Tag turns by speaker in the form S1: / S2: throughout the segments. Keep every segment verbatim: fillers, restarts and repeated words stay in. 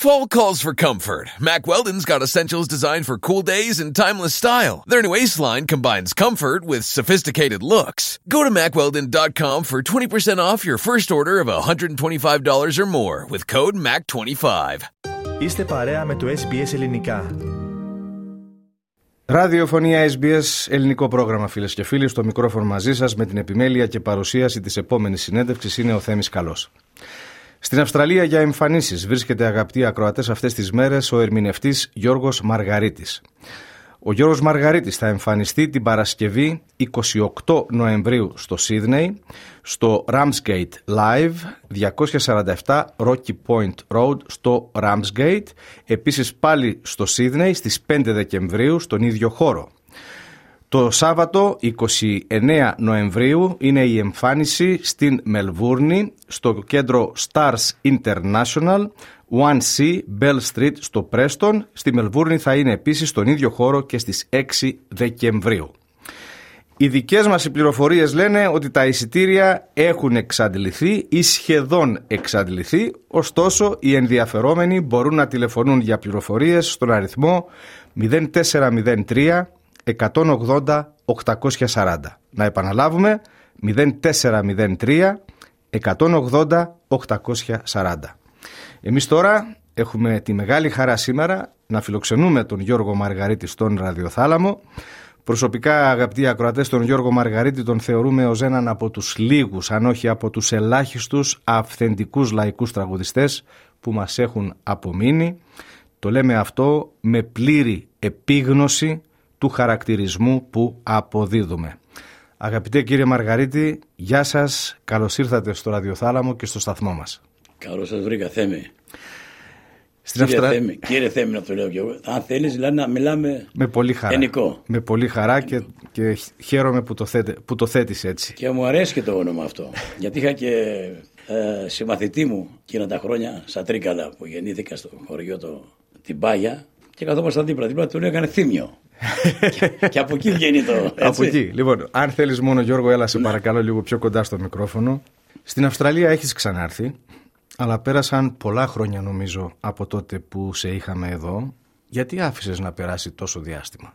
S1: Fall calls for comfort. Mack Weldon's got essentials designed for cool days and timeless style. Their new Ace line combines comfort with sophisticated looks. Go to mack weldon dot com for twenty percent off your first order of one hundred twenty-five dollars or more with code mack twenty-five.
S2: Είστε παρέα με το ες μπι ες Ελληνικά.
S3: Ραδιοφωνία ες μπι ες, ελληνικό πρόγραμμα, φίλες και φίλοι. Στο μικρόφωνο μαζί σας με την επιμέλεια και παρουσίαση της επόμενης συνέντευξης είναι ο Θέμης Καλός. Στην Αυστραλία για εμφανίσεις βρίσκεται, αγαπητοί ακροατές, αυτές τις μέρες ο ερμηνευτής Γιώργος Μαργαρίτης. Ο Γιώργος Μαργαρίτης θα εμφανιστεί την Παρασκευή εικοστή ογδόη Νοεμβρίου στο Σίδνεϊ, στο Ramsgate Live, διακόσια σαράντα επτά Rocky Point Road στο Ramsgate. Επίσης πάλι στο Σίδνεϊ στις πέντε Δεκεμβρίου στον ίδιο χώρο. Το Σάββατο εικοστή ενάτη Νοεμβρίου είναι η εμφάνιση στην Μελβούρνη, στο κέντρο Stars International, ένα σι Bell Street στο Preston. Στη Μελβούρνη θα είναι επίσης στον ίδιο χώρο και στις έξι Δεκεμβρίου. Οι δικές μας οι πληροφορίες λένε ότι τα εισιτήρια έχουν εξαντληθεί ή σχεδόν εξαντληθεί, ωστόσο οι ενδιαφερόμενοι μπορούν να τηλεφωνούν για πληροφορίες στον αριθμό μηδέν τέσσερα μηδέν τρία εκατόν ογδόντα οκτακόσια σαράντα. Να επαναλάβουμε, μηδέν τέσσερα μηδέν τρία εκατόν ογδόντα οκτακόσια σαράντα. Εμείς τώρα έχουμε τη μεγάλη χαρά σήμερα να φιλοξενούμε τον Γιώργο Μαργαρίτη στον ραδιοθάλαμο. Προσωπικά, αγαπητοί ακροατές, τον Γιώργο Μαργαρίτη τον θεωρούμε ως έναν από τους λίγους, αν όχι από τους ελάχιστους αυθεντικούς λαϊκούς τραγουδιστές που μας έχουν απομείνει. Το λέμε αυτό με πλήρη επίγνωση του χαρακτηρισμού που αποδίδουμε. Αγαπητέ κύριε Μαργαρίτη, γεια σας, καλώς ήρθατε στο ραδιοθάλαμο και στο σταθμό μας.
S4: Καλώς σας βρήκα, Θέμη.
S3: Στην
S4: κύριε,
S3: Αυστρα...
S4: Θέμη, κύριε Θέμη, να το λέω και εγώ. Αν θέλεις δηλαδή, να μιλάμε
S3: με πολύ χαρά.
S4: ενικό.
S3: Με πολύ χαρά και, και χαίρομαι που το, θέτε, που το θέτεις έτσι.
S4: Και μου αρέσει και το όνομα αυτό. Γιατί είχα και ε, συμμαθητή μου εκείνα τα χρόνια στα Τρίκαλα που γεννήθηκα στο χωριό το, την Πάγια, και καθόμασταν δίπλα-δίπλα, του λέγανε Θήμιο. και, και από εκεί βγαίνει το. Έτσι.
S3: Από εκεί. Λοιπόν, αν θέλεις μόνο, Γιώργο, έλα σε παρακαλώ λίγο πιο κοντά στο μικρόφωνο. Στην Αυστραλία έχεις ξανάρθει, αλλά πέρασαν πολλά χρόνια νομίζω από τότε που σε είχαμε εδώ. Γιατί άφησες να περάσει τόσο διάστημα?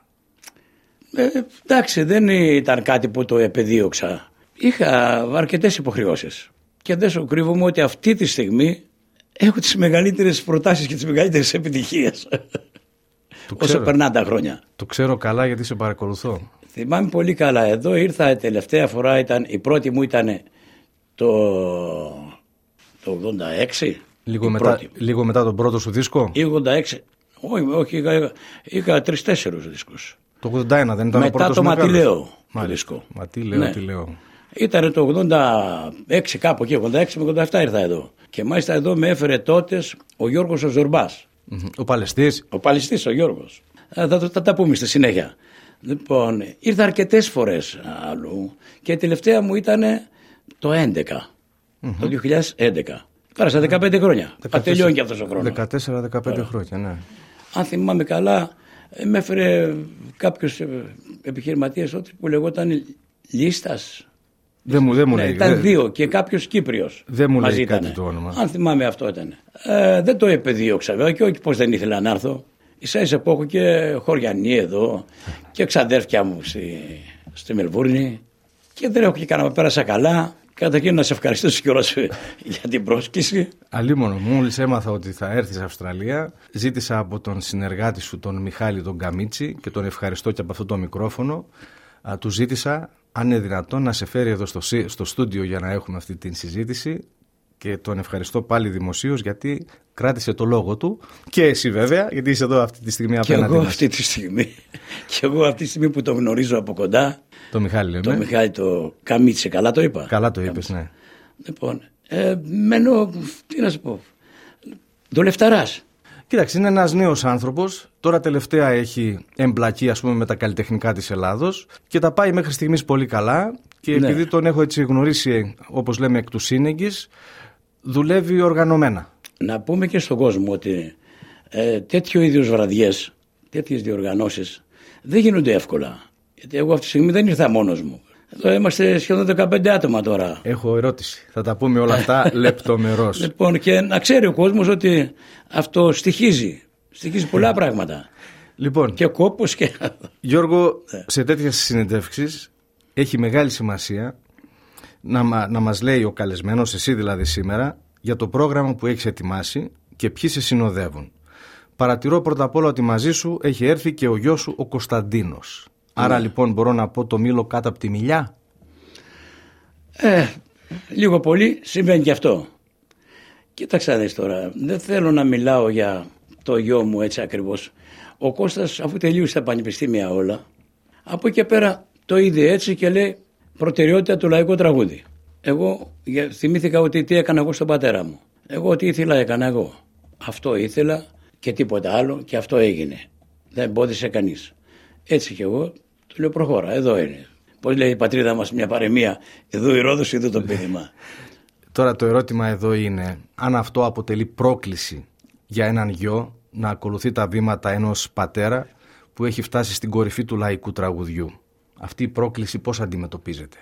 S4: Ε, εντάξει, δεν ήταν κάτι που το επεδίωξα. Είχα αρκετές υποχρεώσεις. Και δεν σου κρύβομαι ότι αυτή τη στιγμή έχω τις μεγαλύτερες προτάσεις και τις μεγαλύτερες επιτυχίες. Όσο περνάνε τα χρόνια.
S3: Το ξέρω καλά γιατί σε παρακολουθώ.
S4: Θυμάμαι πολύ καλά. Εδώ ήρθα τελευταία φορά, ήταν, η πρώτη μου ήταν το, το ογδόντα έξι.
S3: Λίγο μετά, λίγο μετά τον πρώτο σου δίσκο.
S4: ογδόντα έξι. Όχι, όχι είχα, είχα τρεις-τέσσερους δίσκους.
S3: Το ογδόντα ένα δεν ήταν
S4: μετά
S3: ο πρώτος
S4: το
S3: Ματιλέο.
S4: Το δίσκο.
S3: Ματιλέο,
S4: ναι.
S3: τι λέω.
S4: Ήταν το ογδόντα έξι κάπου εκεί, ογδόντα έξι με ογδόντα επτά ήρθα εδώ. Και μάλιστα εδώ με έφερε τότε ο Γιώργος ο Ζορμπάς.
S3: Ο Παλαιστής.
S4: Ο Παλαιστής, ο Γιώργος. Θα, θα, θα τα πούμε στη συνέχεια. Λοιπόν, ήρθα αρκετές φορές αλλού και τελευταία μου ήταν το έντεκα, mm-hmm. το δύο χιλιάδες έντεκα. Πέρασα δεκαπέντε χρόνια. Ατελειώνει και αυτός ο χρόνος.
S3: δεκατέσσερα δεκαπέντε χρόνια, ναι.
S4: Αν θυμάμαι καλά, με έφερε κάποιος επιχειρηματίας που λεγόταν Λίστας.
S3: Δεν μου, δεν μου
S4: ναι,
S3: λέει.
S4: Ήταν
S3: δεν...
S4: δύο και κάποιος Κύπριος.
S3: Δεν μου
S4: μαζί
S3: λέει
S4: ήτανε.
S3: κάτι το όνομα.
S4: Αν θυμάμαι αυτό ήταν. Ε, δεν το επεδίωξα βέβαια και όχι πως δεν ήθελα να έρθω. Ίσα ίσα που έχω και χωριανή εδώ και ξαδέρφια μου στη, στη Μελβούρνη και δεν έχω και κανένα, πέρασα καλά. Καταρχήν να σε ευχαριστήσω κιόλας για την πρόσκληση.
S3: Αλίμονο, μόλις έμαθα ότι θα έρθεις Αυστραλία, ζήτησα από τον συνεργάτη σου, τον Μιχάλη τον Καμίτσι, και τον ευχαριστώ και από αυτό το μικρόφωνο. Α, του ζήτησα αν είναι δυνατόν να σε φέρει εδώ στο, στο στούντιο για να έχουμε αυτή την συζήτηση, και τον ευχαριστώ πάλι δημοσίως γιατί κράτησε το λόγο του, και εσύ βέβαια γιατί είσαι εδώ αυτή τη στιγμή απέναντι.
S4: Και εγώ αυτή τη στιγμή, και εγώ αυτή τη στιγμή που το γνωρίζω από κοντά.
S3: Το Μιχάλη λέμε.
S4: Το Μιχάλη το Καμίτσε, καλά το είπα.
S3: Καλά το είπες, ναι.
S4: Λοιπόν, ε, μένω, τι να σου πω, δουλευταράς.
S3: Κοίταξε, είναι ένας νέος άνθρωπος, τώρα τελευταία έχει εμπλακεί ας πούμε με τα καλλιτεχνικά της Ελλάδος και τα πάει μέχρι στιγμής πολύ καλά, και ναι. επειδή τον έχω έτσι γνωρίσει, όπως λέμε, εκ του σύνεγγυς, δουλεύει οργανωμένα. Να
S4: πούμε και στον κόσμο ότι ε, τέτοιο είδους βραδιές, τέτοιες διοργανώσεις δεν γίνονται εύκολα. Γιατί εγώ αυτή τη στιγμή δεν ήρθα μόνος μου. Εδώ είμαστε σχεδόν δεκαπέντε άτομα τώρα.
S3: Έχω ερώτηση. Θα τα πούμε όλα αυτά λεπτομερώς.
S4: Λοιπόν, και να ξέρει ο κόσμος ότι αυτό στοιχίζει. Στοιχίζει πολλά πράγματα.
S3: Λοιπόν,
S4: και κόπος και...
S3: Γιώργο, σε τέτοιες συνεντεύξεις έχει μεγάλη σημασία να, να μας λέει ο καλεσμένος, εσύ δηλαδή σήμερα, για το πρόγραμμα που έχεις ετοιμάσει και ποιοι σε συνοδεύουν. Παρατηρώ πρώτα απ' όλα ότι μαζί σου έχει έρθει και ο γιος σου ο Κωνσταντίνος. Άρα λοιπόν μπορώ να πω το μήλο κάτω από τη μιλιά.
S4: Ε, λίγο πολύ συμβαίνει και αυτό. Κοίταξα δεις τώρα, δεν θέλω να μιλάω για το γιο μου έτσι ακριβώς. Ο Κώστας, αφού τελείωσε τα πανεπιστήμια όλα, από εκεί και πέρα το είδε έτσι και λέει προτεραιότητα του λαϊκού τραγούδι. Εγώ θυμήθηκα ότι τι έκανα εγώ στον πατέρα μου. Εγώ τι ήθελα έκανα εγώ. Αυτό ήθελα και τίποτα άλλο και αυτό έγινε. Δεν εμπόδισε κανείς. Έτσι και εγώ του λέω προχώρα, εδώ είναι. Πώς λέει η πατρίδα μας μια παροιμία, εδώ η Ρόδος, εδώ το πείδημα.
S3: Τώρα το ερώτημα εδώ είναι αν αυτό αποτελεί πρόκληση για έναν γιο να ακολουθεί τα βήματα ενός πατέρα που έχει φτάσει στην κορυφή του λαϊκού τραγουδιού. Αυτή η πρόκληση πώς αντιμετωπίζεται?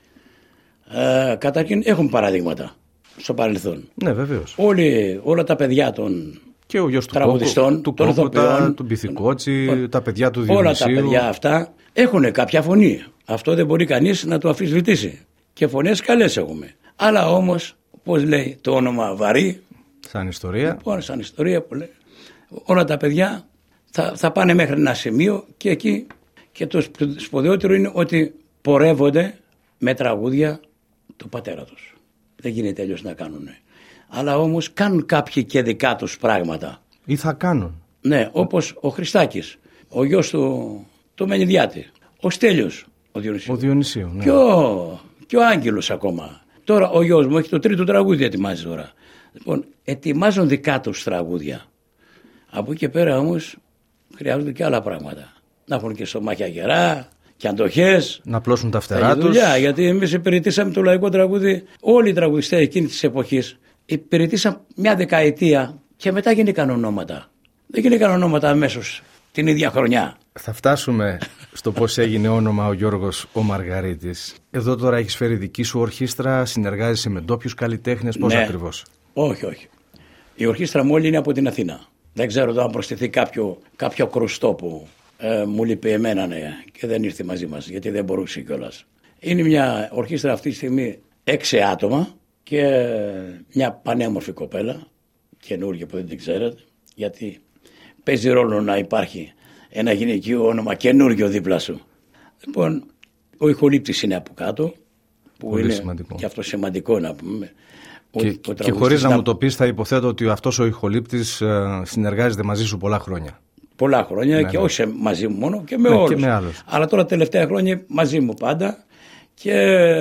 S4: Ε, καταρχήν έχουμε παραδείγματα στο παρελθόν.
S3: Ναι, βεβαίως.
S4: Όλοι, όλα τα παιδιά των
S3: και ο γιος του
S4: τραγουδιστών,
S3: Κόκο, του
S4: των
S3: ηθοποιών, του Μπιθικότσι, τα παιδιά του Διονυσίου.
S4: Όλα τα παιδιά αυτά έχουν κάποια φωνή. Αυτό δεν μπορεί κανείς να το αμφισβητήσει. Και φωνές καλές έχουμε. Αλλά όμως, πώς λέει το όνομα βαρύ.
S3: Σαν ιστορία.
S4: Λοιπόν, σαν ιστορία που λέει. Όλα τα παιδιά θα, θα πάνε μέχρι ένα σημείο και εκεί. Και το σπουδαιότερο είναι ότι πορεύονται με τραγούδια του πατέρα τους. Δεν γίνεται αλλιώς να κάνουν. Αλλά όμως κάνουν κάποιοι και δικά τους πράγματα.
S3: Ή θα κάνουν.
S4: Ναι, όπως ο Χριστάκης, ο γιος του, του Μενιδιάτη, ο Στέλιος, ο Διονυσίου.
S3: Ο Διονυσίου, ναι.
S4: Και ο, και ο Άγγελος ακόμα. Τώρα ο γιος μου έχει το τρίτο τραγούδι, ετοιμάζει τώρα. Λοιπόν, ετοιμάζουν δικά τους τραγούδια. Από εκεί και πέρα όμως χρειάζονται και άλλα πράγματα. Να έχουν και στομάχια γερά και αντοχές.
S3: Να πλώσουν τα φτερά τους.
S4: Δουλειά, γιατί εμείς υπηρετήσαμε το λαϊκό τραγούδι, όλοι οι τραγουδιστές εκείνη της εποχής υπηρετήσαν μια δεκαετία και μετά γίνηκαν ονόματα. Δεν γίνηκαν ονόματα αμέσως την ίδια χρονιά.
S3: Θα φτάσουμε στο πώς έγινε όνομα ο Γιώργος ο Μαργαρίτης. Εδώ τώρα έχεις φέρει δική σου ορχήστρα, συνεργάζεσαι με ντόπιους καλλιτέχνες, πώς
S4: ναι.
S3: ακριβώς?
S4: Όχι, όχι. Η ορχήστρα μου όλη είναι από την Αθήνα. Δεν ξέρω εδώ αν προσθεθεί κάποιο, κάποιο κρουστό που ε, μου λείπει εμένα ναι, και δεν ήρθε μαζί μας, γιατί δεν μπορούσε κιόλας. Είναι μια ορχήστρα αυτή τη στιγμή έξι άτομα και μια πανέμορφη κοπέλα, καινούργια που δεν την ξέρετε, γιατί παίζει ρόλο να υπάρχει ένα γυναικείο όνομα καινούργιο δίπλα σου. Λοιπόν, ο ηχολήπτης είναι από κάτω, που
S3: πολύ
S4: είναι
S3: σημαντικό.
S4: Και αυτό σημαντικό να πούμε.
S3: Και,
S4: ο, ο
S3: και χωρίς να μου το πεις, θα υποθέτω ότι αυτός ο ηχολήπτης ε, συνεργάζεται μαζί σου πολλά χρόνια.
S4: Πολλά χρόνια
S3: ναι,
S4: και
S3: ναι.
S4: όχι μαζί μου μόνο και με
S3: ναι,
S4: όλους.
S3: Και με άλλους.
S4: Αλλά τώρα τελευταία χρόνια μαζί μου πάντα και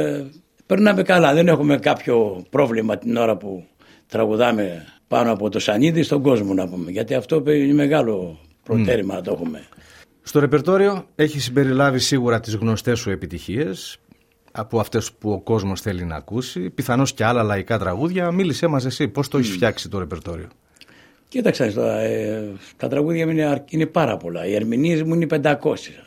S4: περνάμε καλά. Δεν έχουμε κάποιο πρόβλημα την ώρα που τραγουδάμε πάνω από το σανίδι στον κόσμο να πούμε. Γιατί αυτό είναι μεγάλο προτέρημα mm. να το έχουμε.
S3: Στο ρεπερτόριο έχει συμπεριλάβει σίγουρα τις γνωστές σου επιτυχίες, από αυτές που ο κόσμος θέλει να ακούσει, πιθανώς και άλλα λαϊκά τραγούδια. Μίλησέ μας εσύ, πώς το έχεις mm. φτιάξει το ρεπερτόριο?
S4: Κοίταξε τώρα, ε, τα τραγούδια μου είναι, είναι πάρα πολλά. Οι ερμηνείες μου είναι πεντακόσια.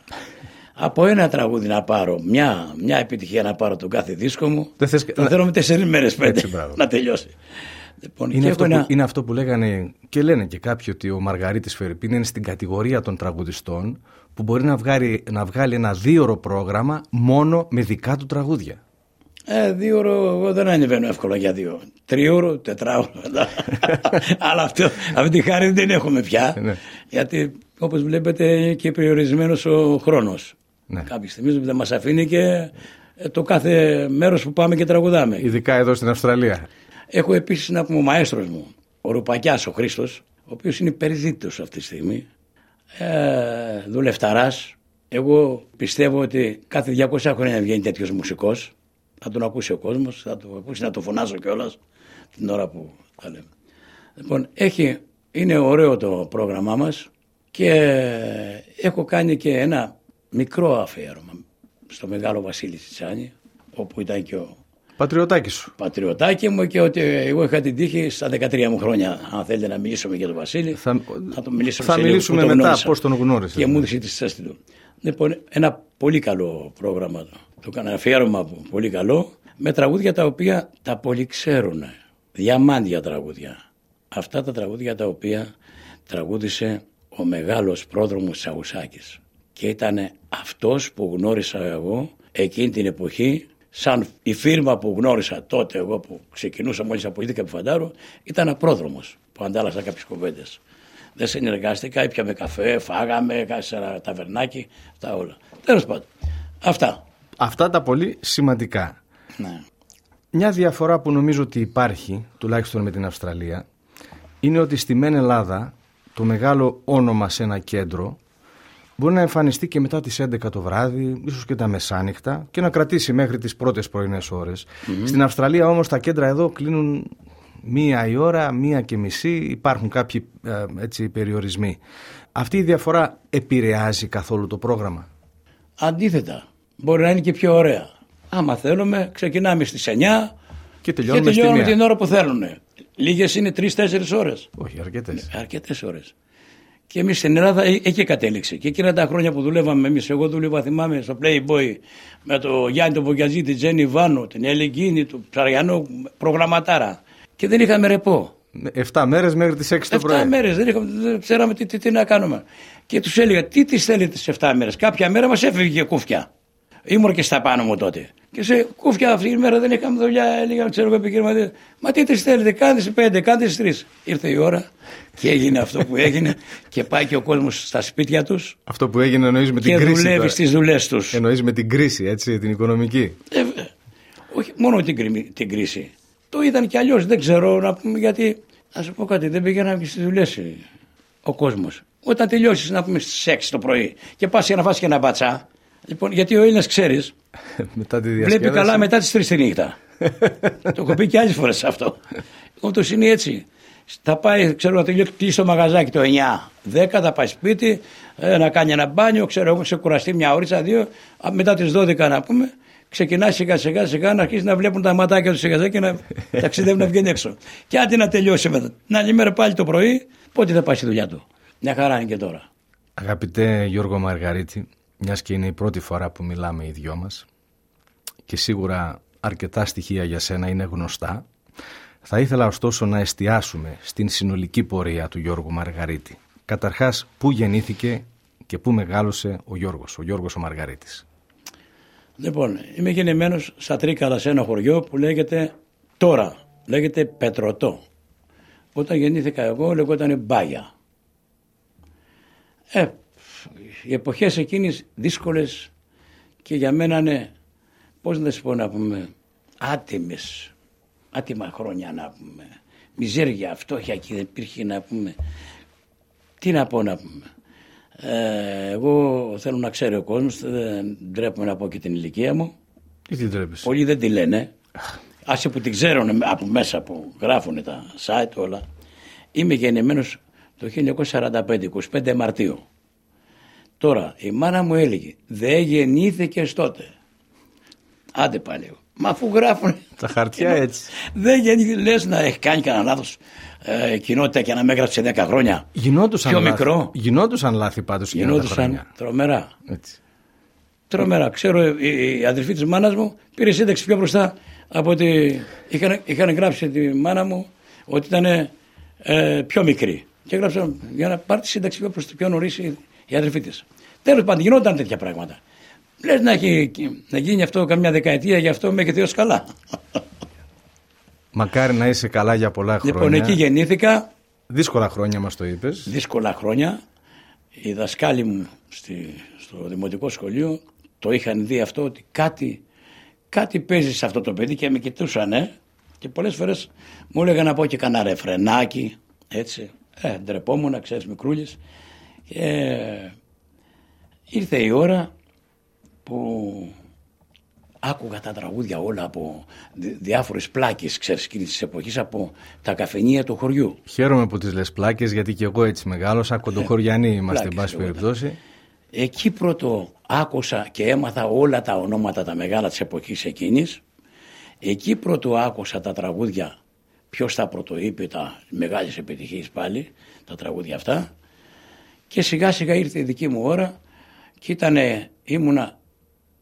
S4: Από ένα τραγούδι να πάρω, μια, μια επιτυχία να πάρω τον κάθε δίσκο μου, δεν θες... θα θέλω με τέσσερις μέρες πέντε να τελειώσει. Λοιπόν,
S3: είναι, αυτό
S4: ένα...
S3: που, είναι αυτό που λέγανε και λένε και κάποιοι, ότι ο Μαργαρίτης Φερρυπίν είναι στην κατηγορία των τραγουδιστών που μπορεί να βγάλει, να βγάλει ένα δίωρο πρόγραμμα μόνο με δικά του τραγούδια.
S4: Ε, δύο ώρο εγώ δεν ανεβαίνω εύκολα για δύο. Τριώρο, τετράωρο. Αλλά αυτό, αυτή τη χάρη δεν έχουμε πια. Ναι. Γιατί όπως βλέπετε είναι και περιορισμένος ο χρόνος. Ναι. Κάποια στιγμή δεν μας αφήνει και το κάθε μέρος που πάμε και τραγουδάμε.
S3: Ειδικά εδώ στην Αυστραλία.
S4: Έχω επίσης να πούμε ο μαέστρος μου, ο Ρουπακιάς ο Χρήστος, ο οποίος είναι περιζήτητος αυτή τη στιγμή. Ε, δουλευταράς. Εγώ πιστεύω ότι κάθε διακόσια χρόνια βγαίνει τέτοιος μουσικός. Θα τον ακούσει ο κόσμος, θα τον ακούσει, να το φωνάζω κιόλας την ώρα που θα λέμε. Λοιπόν, έχει, είναι ωραίο το πρόγραμμά μας και έχω κάνει και ένα μικρό αφιέρωμα στο Μεγάλο Βασίλη Τσιτσάνη, όπου ήταν και ο
S3: πατριωτάκι σου.
S4: Πατριωτάκι μου, και ότι εγώ είχα την τύχη στα δεκατρία μου χρόνια, αν θέλετε να μιλήσουμε για τον Βασίλη,
S3: θα,
S4: θα, το μιλήσουμε,
S3: θα μιλήσουμε μετά πώς τον γνώρισε.
S4: Και μου έδωσε τη στάση του. Λοιπόν, ένα πολύ καλό πρόγραμμα. Το έκανα αφιέρωμα πολύ καλό, με τραγούδια τα οποία τα πολύ ξέρουν. Διαμάντια τραγούδια. Αυτά τα τραγούδια τα οποία τραγούδισε ο μεγάλος πρόδρομος Τσαουσάκης. Και ήταν αυτός που γνώρισα εγώ εκείνη την εποχή, σαν η φίρμα που γνώρισα τότε, εγώ που ξεκινούσα μόλις απολύθηκα από Φαντάρο, ήταν απρόδρομος που αντάλλασα κάποιες κουβέντες. Δεν συνεργάστηκα, ήπιαμε καφέ, φάγαμε, κάθισα ένα ταβερνάκι, αυτά όλα. Τέλος πάντων, αυτά.
S3: Αυτά τα πολύ σημαντικά.
S4: Ναι.
S3: Μια διαφορά που νομίζω ότι υπάρχει, τουλάχιστον με την Αυστραλία, είναι ότι στη μεν Ελλάδα το μεγάλο όνομα σε ένα κέντρο μπορεί να εμφανιστεί και μετά τις έντεκα το βράδυ, ίσως και τα μεσάνυχτα, και να κρατήσει μέχρι τις πρώτες πρωινές ώρες. Mm-hmm. Στην Αυστραλία όμως τα κέντρα εδώ κλείνουν μία η ώρα, μία και μισή, υπάρχουν κάποιοι ε, έτσι, περιορισμοί. Αυτή η διαφορά επηρεάζει καθόλου το πρόγραμμα?
S4: Αντίθετα, μπορεί να είναι και πιο ωραία. Άμα θέλουμε, ξεκινάμε στις εννιά
S3: και τελειώνουμε,
S4: και τελειώνουμε την ώρα που θέλουν. Λίγες είναι τρεις-τέσσερις ώρες.
S3: Όχι, αρκετές.
S4: Αρκετές ώρες. Και εμείς στην Ελλάδα εκεί κατέληξε. Και εκείνα τα χρόνια που δουλεύαμε εμείς, εγώ δούλευα, θυμάμαι, στο Playboy με το Γιάννη τον Βογιαζή, την Τζένι Βάνο, την Ελεγκίνη, του Ψαριανό, προγραμματάρα. Και δεν είχαμε ρεπό.
S3: Εφτά μέρες μέχρι τις έξι το πρωί.
S4: Εφτά μέρες, δεν, είχαμε, δεν ξέραμε τι, τι, τι να κάνουμε. Και τους έλεγα, τι τις θέλετε τις εφτά μέρες? Κάποια μέρα μας έφυγε κούφια. Ήμουν και στα πάνω μου τότε. Και σε κούφια αυτή η μέρα δεν είχαμε δουλειά. Έλεγα, ξέρω εγώ, επιχειρηματία. Μα τι τις θέλετε, κάντε σε πέντε, κάντε σε τρεις. Ήρθε η ώρα και έγινε αυτό που έγινε και πάει και ο κόσμος στα σπίτια τους.
S3: Αυτό που έγινε εννοείς με την
S4: και
S3: κρίση.
S4: Και δουλεύει στις δουλειές τους.
S3: Εννοείς με την κρίση, έτσι, την οικονομική.
S4: Ε, όχι μόνο την, την κρίση. Το είδαν κι αλλιώς. Δεν ξέρω να πούμε γιατί. Να σου πω κάτι, δεν πήγαιναν και στις δουλειές ο κόσμος. Όταν τελειώσεις, να πούμε στις έξι το πρωί και πας για να φας και ένα μπατσά. Λοιπόν, γιατί ο Έλληνας, ξέρεις,
S3: μετά τη
S4: βλέπει καλά μετά τις τρεις τη νύχτα. Το έχω πει και άλλες φορές αυτό. Όντως είναι έτσι. Θα πάει, ξέρω, να τελειώσει, κλείσει το μαγαζάκι το εννιά δέκα, θα πάει σπίτι, ε, να κάνει ένα μπάνιο, ξέρω εγώ, ξεκουραστεί μια ώριτσα, δύο, μετά τις δώδεκα να πούμε, ξεκινάει σιγά σιγά σιγά να αρχίσει να βλέπουν τα ματάκια του σιγά σιγά και να ταξιδεύουν να βγαίνει έξω. Και άντε να τελειώσει μετά. Την άλλη μέρα πάλι το πρωί, πότε θα πάει στη δουλειά του. Μια χαρά είναι και τώρα.
S3: Αγαπητέ Γιώργο Μαργαρίτη, μιας και είναι η πρώτη φορά που μιλάμε οι δυο μας και σίγουρα αρκετά στοιχεία για σένα είναι γνωστά, θα ήθελα ωστόσο να εστιάσουμε στην συνολική πορεία του Γιώργου Μαργαρίτη. Καταρχάς, πού γεννήθηκε και πού μεγάλωσε ο Γιώργος, ο Γιώργος ο Μαργαρίτης?
S4: Λοιπόν, είμαι γεννημένος στα Τρίκαλα, σε ένα χωριό που λέγεται τώρα, λέγεται Πετρωτό. Όταν γεννήθηκα εγώ λεγόταν Μπάγια. Ε, οι εποχές εκείνες δύσκολες και για μένα είναι, πώς να σου πω να πούμε, άτιμες, άτιμα χρόνια να πούμε, μιζέρια, φτώχεια και δεν υπήρχε να πούμε, τι να πω να πούμε. Ε, εγώ θέλω να ξέρει ο κόσμος, δεν ντρέπομαι να πω και την ηλικία μου.
S3: Τι την ντρέπεσαι?
S4: Πολλοί δεν τη λένε, άσε που την ξέρουν από μέσα που γράφουν τα site όλα. Είμαι γεννημένος το χίλια εννιακόσια σαράντα πέντε, είκοσι πέντε Μαρτίου. Τώρα η μάνα μου έλεγε, δεν γεννήθηκες τότε. Άντε πάλι. Μα αφού γράφουν
S3: τα χαρτιά έτσι.
S4: Δεν γεννήθηκες, λες να έχει κάνει κανένα λάθος ε, κοινότητα και να με έγραψε δέκα χρόνια.
S3: Γινόντουσαν
S4: πιο
S3: λάθη.
S4: μικρό.
S3: Γινόντουσαν λάθη πάντως.
S4: Γινόντουσαν τρομερά.
S3: Έτσι.
S4: Τρομερά. Ξέρω η, η αδερφή της μάνας μου πήρε σύνταξη πιο μπροστά από ότι είχαν, είχαν γράψει τη μάνα μου ότι ήταν ε, πιο μικρή. Και έγραψαν για να πάρει τη σύνταξη πιο, πιο νωρίς η, η αδερφή της. Τέλος πάντων, γινόταν τέτοια πράγματα. Λες να, έχει, να γίνει αυτό καμιά δεκαετία, γι' αυτό με και Θεός καλά.
S3: Μακάρι να είσαι καλά για πολλά χρόνια.
S4: Λοιπόν, εκεί γεννήθηκα.
S3: Δύσκολα χρόνια μας το είπες.
S4: Δύσκολα χρόνια. Οι δασκάλοι μου στη, στο δημοτικό σχολείο το είχαν δει αυτό, ότι κάτι, κάτι παίζει σε αυτό το παιδί και με κοιτούσαν. Ε, και πολλές φορές μου έλεγαν να πω και κανένα ρεφρενάκι. Έτσι. Ε, ντρεπόμουν, ξέρεις, μικρούλης. Και ήρθε η ώρα που άκουγα τα τραγούδια όλα από διάφορες πλάκες, ξέρεις, εκείνης της εποχής, από τα καφενεία του χωριού.
S3: Χαίρομαι που τις λες πλάκες, γιατί και εγώ έτσι μεγάλωσα, κοντοχωριανοί είμαστε, εν πάση περιπτώσει.
S4: Εκεί πρώτο άκουσα και έμαθα όλα τα ονόματα τα μεγάλα της εποχής εκείνης. Εκεί πρώτο άκουσα τα τραγούδια, ποιος τα πρωτοείπε, τα μεγάλες επιτυχίες πάλι, τα τραγούδια αυτά. Και σιγά σιγά ήρθε η δική μου ώρα και ήτανε, ήμουνα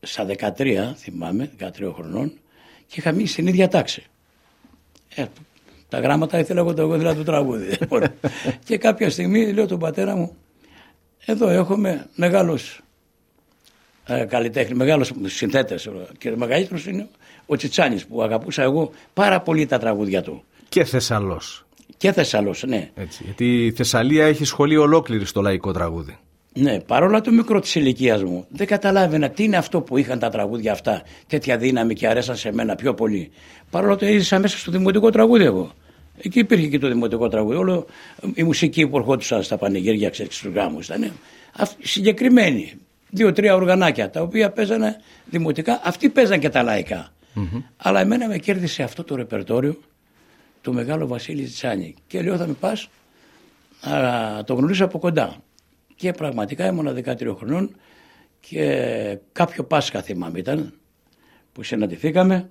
S4: στα δεκατρία, θυμάμαι, δεκατρία χρονών, και είχα μείνει στην ίδια τάξη. Ε, τα γράμματα ήθελα εγώ, εγώ ήθελα το τραγούδι. Και κάποια στιγμή λέω τον πατέρα μου, εδώ έχουμε μεγάλους ε, καλλιτέχνες, μεγάλους συνθέτες, και ο μεγαλύτερος είναι ο Τσιτσάνης, που αγαπούσα εγώ πάρα πολύ τα τραγούδια του.
S3: Και Θεσσαλός.
S4: Και Θεσσαλός, ναι.
S3: Έτσι, γιατί η Θεσσαλία έχει σχολή ολόκληρη στο λαϊκό τραγούδι.
S4: Ναι, παρόλα το μικρό της ηλικίας μου, δεν καταλάβαινα τι είναι αυτό που είχαν τα τραγούδια αυτά, τέτοια δύναμη και αρέσαν σε μένα πιο πολύ. Παρόλο το έζησα μέσα στο δημοτικό τραγούδι εγώ. Εκεί υπήρχε και το δημοτικό τραγούδι. Όλο η μουσική που ερχόντουσαν στα πανηγύρια, ξέρεις, στους γάμους ήταν συγκεκριμένη. Δύο-τρία οργανάκια τα οποία παίζανε δημοτικά, αυτοί παίζαν και τα λαϊκά. Mm-hmm. Αλλά εμένα με κέρδισε αυτό το ρεπερτόριο του μεγάλου Βασίλη Τσιτσάνη. Και λέω, θα με πας, α, το γνωρίζω από κοντά. Και πραγματικά ήμουν δεκατρία χρονών και κάποιο Πάσχα θυμάμαι ήταν που συναντηθήκαμε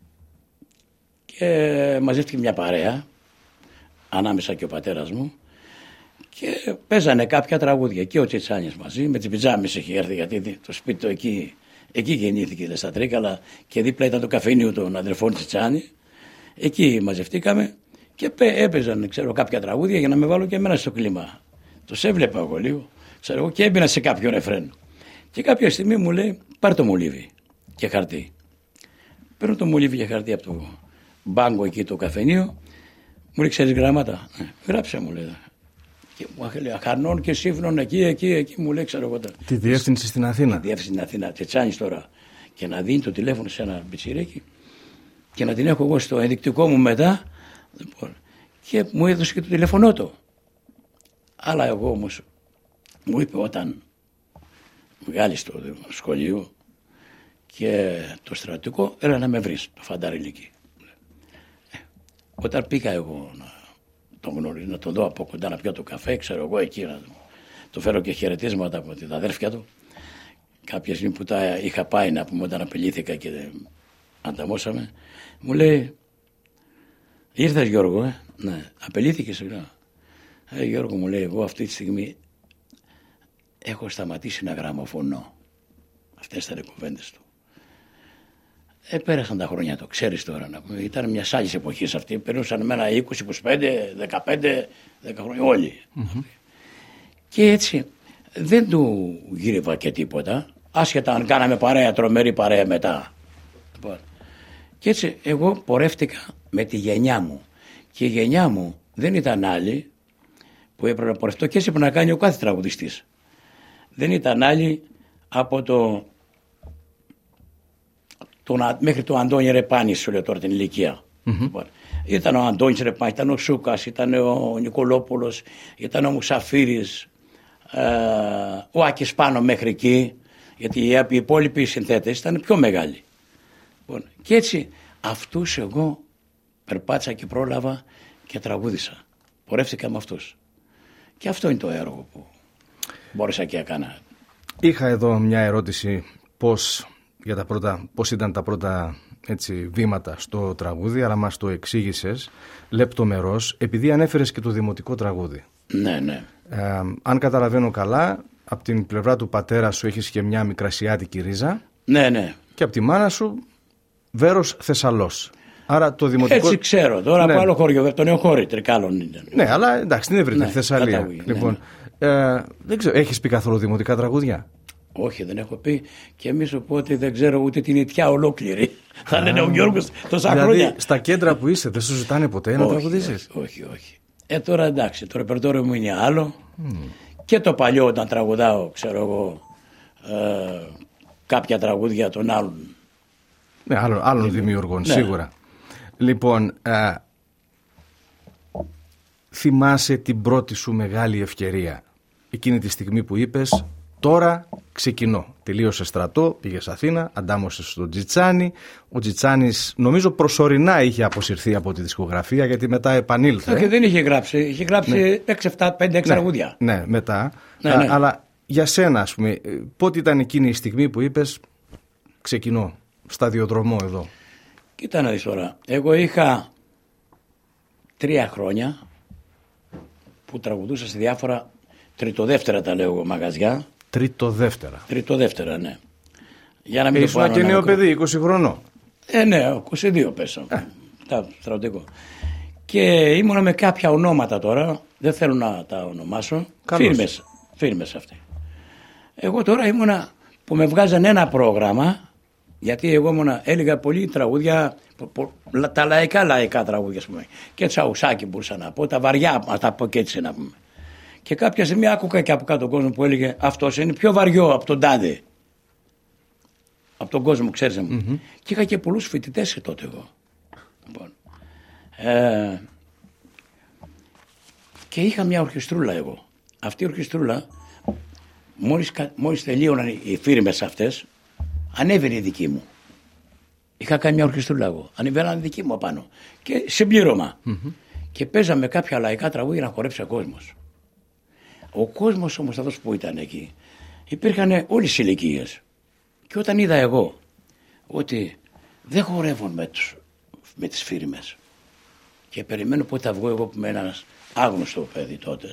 S4: και μαζεύτηκε μια παρέα ανάμεσα και ο πατέρας μου και παίζανε κάποια τραγούδια και ο Τσιτσάνης μαζί, με τις πιτζάμες είχε έρθει γιατί το σπίτι του εκεί, εκεί γεννήθηκε στα Τρίκαλα και δίπλα ήταν το καφενείο των αδερφών Τσιτσάνη. Εκεί μαζευτήκαμε και έπαιζαν, ξέρω, κάποια τραγούδια για να με βάλω και εμένα στο κλίμα. Τους έβλεπα εγώ λίγο, ξέρω εγώ, και έμπαινα σε κάποιο ρεφρέν. Και κάποια στιγμή μου λέει, πάρ' το μολύβι και χαρτί. Παίρνω το μολύβι και χαρτί από το μπάγκο εκεί το καφενείο. Μου λέει, ξέρεις γράμματα? Ε, γράψε, μου λέει. Και μου λέει, αχαρνών και σύμφωνων εκεί, εκεί, εκεί, μου λέει, ξέρω εγώ.
S3: Τη διεύθυνση στην Αθήνα.
S4: Τη διεύθυνση στην Αθήνα, Τσιτσάνης τώρα. Και να δίνει το τηλέφωνο σε ένα πιτσιρίκι και να την έχω εγώ στο ενδεικτικό μου μετά. Λοιπόν, και μου έδωσε και το τηλέφωνό του. Αλλά εγώ όμως μου είπε όταν βγάλεις το σχολείο και το στρατιωτικό, έλα να με βρεις, το φανταριλίκι. Ε, όταν πήγα εγώ να τον γνωρίζω, να τον δω από κοντά, να πιω το καφέ, ξέρω εγώ εκεί, να του φέρω και χαιρετίσματα από την αδέρφια του. Κάποια στιγμή που τα είχα πάει, να πούμε, όταν απειλήθηκα και ανταμώσαμε, μου λέει, ήρθες Γιώργο, ε? Ναι, απειλήθηκες, συγγνώμη. Ε, Γιώργο, μου λέει, εγώ αυτή τη στιγμή έχω σταματήσει να γραμμοφωνώ. Αυτές ήταν οι κουβέντες του. Ε, πέρασαν τα χρόνια, το ξέρεις τώρα, να πούμε. Ήταν μια άλλη εποχή αυτή. Περνούσαν εμένα είκοσι, είκοσι πέντε, δεκαπέντε, δέκα χρόνια, όλοι. Mm-hmm. Και έτσι δεν του γύρευα και τίποτα. Άσχετα αν κάναμε παρέα, τρομερή παρέα μετά. Και έτσι εγώ πορεύτηκα με τη γενιά μου. Και η γενιά μου δεν ήταν άλλη που έπρεπε να πορευτώ, και έτσι έπρεπε να κάνει ο κάθε τραγουδιστής. Δεν ήταν άλλη από το, το μέχρι το Αντώνη Ρεπάνη, σου λέω τώρα την ηλικία. Mm-hmm. Ήταν ο Αντώνης Ρεπάνης, ήταν ο Σούκας, ήταν ο Νικολόπουλος, ήταν ο Μουσαφίρης, ε, ο Άκης Πάνο μέχρι εκεί, γιατί οι υπόλοιποι συνθέτες ήταν πιο μεγάλοι. Λοιπόν, και έτσι αυτούς εγώ περπάτησα και πρόλαβα και τραγούδισα. Πορεύτηκα με αυτούς. Και αυτό είναι το έργο που μπόρεσα και έκανα.
S3: Είχα εδώ μια ερώτηση πώς, για τα πρώτα, πώς ήταν τα πρώτα, έτσι, βήματα στο τραγούδι, αλλά μας το εξήγησες λεπτομερώς, επειδή ανέφερες και το δημοτικό τραγούδι.
S4: Ναι, ναι.
S3: Ε, αν καταλαβαίνω καλά, από την πλευρά του πατέρα σου έχεις και μια μικρασιάτικη ρίζα.
S4: Ναι, ναι.
S3: Και από τη μάνα σου Βέρος Θεσσαλός. Άρα το δημοτικό...
S4: Έτσι ξέρω, τώρα
S3: ναι.
S4: από άλλο χωριό, το νέο χώρι, Τρικάλων είναι.
S3: Ναι, αλλά εντάξει, στην ευρύτερη
S4: ναι,
S3: Θεσσαλία.
S4: Καταγωγή,
S3: λοιπόν,
S4: ναι, ναι.
S3: Ε, δεν ξέρω, έχεις πει καθόλου δημοτικά τραγούδια?
S4: Όχι, δεν έχω πει, και μη σου πω ότι δεν ξέρω ούτε την Ιτιά ολόκληρη. Θα λένε ο Γιώργος τόσα
S3: δηλαδή,
S4: χρόνια.
S3: Στα κέντρα που είσαι δεν σου ζητάνε ποτέ να τραγουδήσεις?
S4: Όχι, όχι, όχι. Ε, τώρα εντάξει, το ρεπερτόριο μου είναι άλλο. Mm. Και το παλιό όταν τραγουδάω, ξέρω εγώ, ε, κάποια τραγούδια των άλλων.
S3: Ναι, άλλων, άλλων δημιουργών, ναι. Σίγουρα. Λοιπόν, ε, θυμάσαι την πρώτη σου μεγάλη ευκαιρία, εκείνη τη στιγμή που είπες, τώρα ξεκινώ. Τελείωσε στρατό, πήγες Αθήνα, αντάμωσες στον Τσιτσάνη. Ο Τσιτσάνης νομίζω προσωρινά είχε αποσυρθεί από τη δισκογραφία, γιατί μετά επανήλθε.
S4: Όχι, δεν είχε γράψει. Είχε γράψει ναι. έξι, επτά, πέντε, έξι τραγούδια.
S3: Ναι, μετά.
S4: Ναι, ναι.
S3: Α, αλλά για σένα, ας πούμε, πότε ήταν εκείνη η στιγμή που είπες, ξεκινώ, σταδιοδρομώ εδώ?
S4: Κοίτα να δεις τώρα. Εγώ είχα τρία χρόνια που τραγουδούσα σε διάφορα τριτοδεύτερα, τα λέω εγώ, μαγαζιά.
S3: Τριτοδεύτερα.
S4: Τριτοδεύτερα, ναι. Για να μην
S3: Ήσουν
S4: το
S3: και νέο παιδί, είκοσι χρονών.
S4: Ε, ναι, είκοσι δύο πέσα. Ε. Τα, στρατιωτικό. Και ήμουνα με κάποια ονόματα τώρα, δεν θέλω να τα ονομάσω. Φίρμες, φίρμες αυτοί. Εγώ τώρα ήμουνα που με βγάζαν ένα πρόγραμμα, γιατί εγώ ήμουνα, έλεγα πολλή τραγούδια, πο, πο, τα λαϊκά λαϊκά τραγούδια, πούμε. Και Τσαουσάκι μπορούσα να πω, τα βαριά, να τα πω και έτσι να πούμε. Και κάποια στιγμή άκουγα και από κάτω τον κόσμο που έλεγε αυτός είναι πιο βαριό από τον τάδε. Από τον κόσμο, ξέρεις μου. Mm-hmm. Και είχα και πολλούς φοιτητές και τότε εγώ. Λοιπόν. Ε, και είχα μια ορχιστρούλα εγώ. Αυτή η ορχιστρούλα, μόλις, μόλις τελείωναν οι φίρμες αυτές, ανέβαινε η δική μου. Είχα κάνει μια ορχιστρούλα εγώ. Ανέβαιναν δική μου απάνω. Και συμπλήρωμα. Mm-hmm. Και παίζαμε κάποια λαϊκά τραγούδια να χορέψει ο κόσμος. Ο κόσμος όμως αυτός που ήταν εκεί, υπήρχαν όλες οι ηλικίες. Και όταν είδα εγώ ότι δεν χορεύουν με, τους, με τις φίρμες και περιμένω πότε θα βγω εγώ που είμαι ένας άγνωστο παιδί τότε,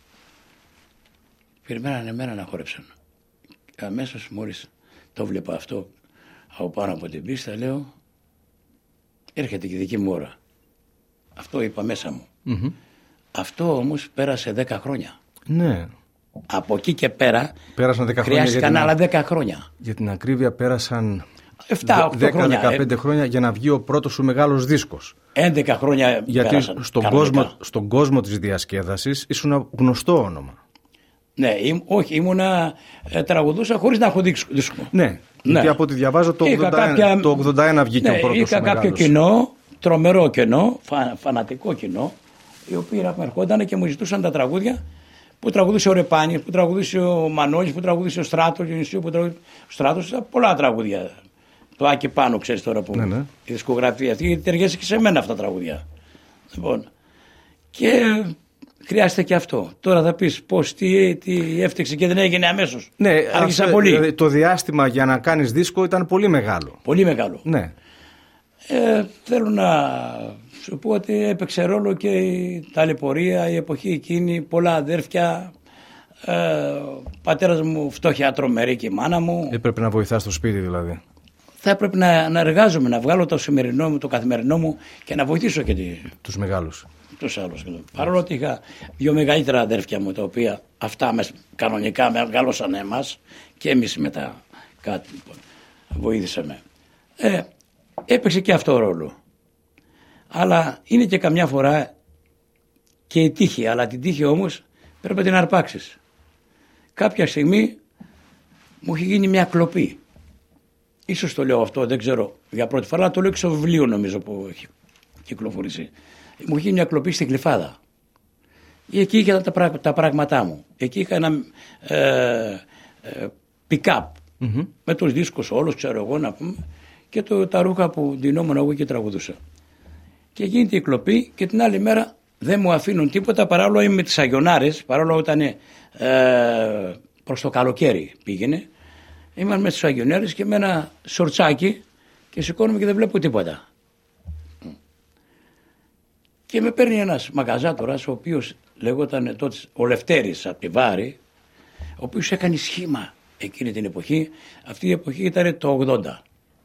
S4: περιμέναν εμένα να χορέψουν. Και αμέσως μόλις το βλέπω αυτό από πάνω από την πίστα, λέω έρχεται και η δική μου ώρα. Αυτό είπα μέσα μου. Mm-hmm. Αυτό όμως πέρασε δέκα χρόνια.
S3: Ναι.
S4: Από εκεί και πέρα
S3: πέρασαν δέκα
S4: χρειάστηκαν
S3: χρόνια
S4: άλλα δέκα χρόνια.
S3: Για την ακρίβεια πέρασαν
S4: επτά
S3: δέκα δεκαπέντε χρόνια για να βγει ο πρώτος σου μεγάλος δίσκος.
S4: έντεκα χρόνια
S3: γιατί
S4: πέρασαν.
S3: Στον κόσμο, στον κόσμο της διασκέδασης ήσουν γνωστό όνομα.
S4: Ναι, ήμ, όχι, ήμουνα ε, τραγουδούσα χωρίς να έχω δίσκο.
S3: Ναι,
S4: ναι.
S3: γιατί από ό,τι διαβάζω το ογδόντα ένα, κάποια... το ογδόντα ένα βγήκε ναι, ο πρώτος
S4: είχα
S3: σου μεγάλος.
S4: Είχα κάποιο κοινό, τρομερό κοινό, φα, φανατικό κοινό, οι οποίοι ερχόταν και μου ζητούσαν τα τραγούδια που τραγουδούσε ο Ρεπάνης, που τραγουδούσε ο Μανώλης, που τραγουδούσε ο Στράτος, που τραγουδούσε ο Στράτος, πολλά τραγούδια. Το Άκη Πάνο, ξέρεις τώρα που. Ναι, ναι. Η δισκογραφία αυτή, γιατί ταιριάζει και σε μένα αυτά τα τραγούδια. Λοιπόν. Και χρειάζεται και αυτό. Τώρα θα πεις πώς, τι, τι έφτιαξε και δεν έγινε αμέσως.
S3: Ναι,
S4: άργησα πολύ.
S3: Δηλαδή, το διάστημα για να κάνεις δίσκο ήταν πολύ μεγάλο.
S4: Πολύ μεγάλο.
S3: Ναι.
S4: Ε, θέλω να σου πω ότι έπαιξε ρόλο και η ταλαιπωρία, η εποχή εκείνη, πολλά αδέρφια. Ε, ο πατέρας μου φτώχεια τρομερή και η μάνα μου.
S3: Έπρεπε να βοηθάς στο σπίτι δηλαδή.
S4: Θα έπρεπε να, να εργάζομαι, να βγάλω το σημερινό μου, το καθημερινό μου και να βοηθήσω και τη...
S3: τους μεγάλους.
S4: Τους άλλους. Παρόλο ότι είχα δύο μεγαλύτερα αδέρφια μου, τα οποία αυτά με, κανονικά μεγάλωσαν εμάς και εμείς μετά κάτι βοήθησαμε. Ε, έπαιξε και αυτό ρόλο. Αλλά είναι και καμιά φορά και η τύχη, αλλά την τύχη όμως πρέπει να την αρπάξεις. Κάποια στιγμή μου έχει γίνει μια κλοπή. Ίσως το λέω αυτό, δεν ξέρω για πρώτη φορά, το λέω και στο βιβλίο νομίζω που έχει κυκλοφορήσει. Μου είχε μια κλοπή στην Γλυφάδα. Εκεί είχα τα, πραγ, τα πράγματά μου. Εκεί είχα ένα ε, ε, pick-up mm-hmm. με τους δίσκους όλους, ξέρω εγώ να πούμε, και το, τα ρούχα που ντυνόμουν εγώ και τραγουδούσα. Και γίνεται η κλοπή και την άλλη μέρα δεν μου αφήνουν τίποτα, παρόλο είμαι με τις Αγιονάρες, παρόλο ήταν ε, προς το καλοκαίρι πήγαινε. Ήμουν με τους Αγιονάρες και με ένα σορτσάκι και σηκώνομαι και δεν βλέπω τίποτα. Και με παίρνει ένας μαγαζάτορας, ο οποίος λεγόταν τότε ο Λευτέρης από τη Βάρη, ο οποίος έκανε σχήμα εκείνη την εποχή. Αυτή η εποχή ήταν το ογδόντα.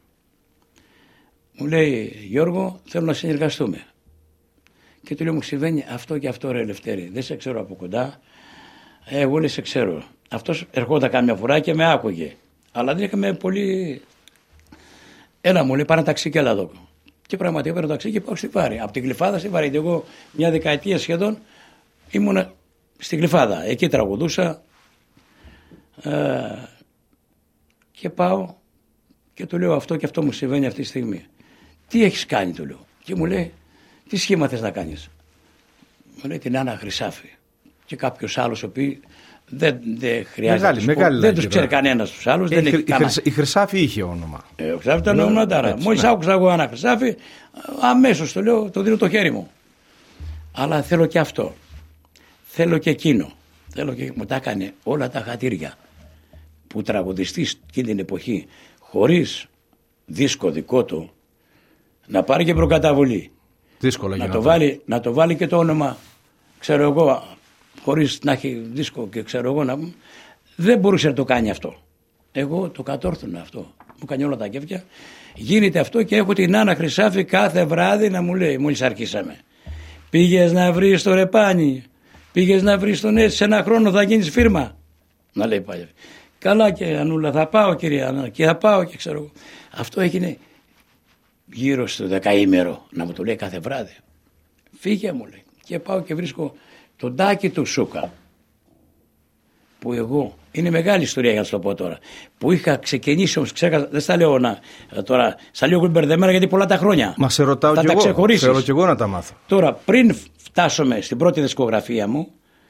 S4: Μου λέει, Γιώργο, θέλω να συνεργαστούμε. Και του λέω, μου συμβαίνει αυτό και αυτό ρε Λευτέρη, δεν σε ξέρω από κοντά, εγώ λέει σε ξέρω. Αυτός ερχόταν κάμια φορά και με άκουγε, αλλά δεν είχαμε πολύ... Έλα μου λέει, πάρε ταξί και έλα εδώ. Και πραγματικά παίρνω ταξί και πάω στη Βάρη. Από την Γλυφάδα στη Βάρη. Εγώ μια δεκαετία σχεδόν ήμουν στη Γλυφάδα. Εκεί τραγουδούσα. Ε, και πάω και του λέω αυτό και αυτό μου συμβαίνει αυτή τη στιγμή. Τι έχεις κάνει, του λέω. Και μου λέει, τι σχήμα θες να κάνεις. Μου λέει την Άννα Χρυσάφη. Και κάποιος άλλος ο οποίος δεν, δεν χρειάζεται μεγάλη, να τους μεγάλη, δεν τους ξέρει κανένας τους άλλους.
S3: Ε,
S4: δεν
S3: η,
S4: έχει
S3: η,
S4: κανένα...
S3: η Χρυσάφη είχε όνομα.
S4: Ε, ο Χρυσάφη ήταν όνομα τάρα. Μόλις άκουσα εγώ Άννα Χρυσάφη, αμέσως το λέω, το δίνω το χέρι μου. Αλλά θέλω και αυτό. Θέλω και εκείνο. Θέλω και... Μου τα έκανε όλα τα χατήρια που τραγουδιστής εκείνη την εποχή, χωρίς δίσκο δικό του, να πάρει και προκαταβολή.
S3: Δύσκολα
S4: να, το βάλει, να το βάλει και το όνομα, ξέρω εγώ, χωρίς να έχει δίσκο και ξέρω εγώ να... Δεν μπορούσε να το κάνει αυτό. Εγώ το κατόρθωνα αυτό. μου κάνει όλα τα κέφια. Γίνεται αυτό και έχω την Άννα Χρυσάφη κάθε βράδυ να μου λέει, μόλις αρχίσαμε. Πήγες να βρεις το ρεπάνι, πήγες να βρεις τον έτσι, σε ένα χρόνο θα γίνεις φίρμα. Να λέει πάλι. Καλά και Ανούλα, θα πάω κυρία Άννα, και θα πάω και ξέρω εγώ. Αυτό έγινε γύρω στο δεκαήμερο, να μου το λέει κάθε βράδυ. Φύγε μου λέει. Και πάω και βρίσκω τον Τάκη του Σούκα. Που εγώ, είναι μεγάλη ιστορία για να σου το πω τώρα. Που είχα ξεκινήσει όμως, ξέχασα, δεν στα λέω να, τώρα, στα λέω μπερδεμένα γιατί πολλά τα χρόνια.
S3: Μα σε ρωτάω
S4: θα
S3: κι
S4: τα
S3: εγώ.
S4: ξεχωρίσεις.
S3: Θέλω κι εγώ να τα μάθω.
S4: Τώρα, πριν φτάσουμε στην πρώτη δισκογραφία μου,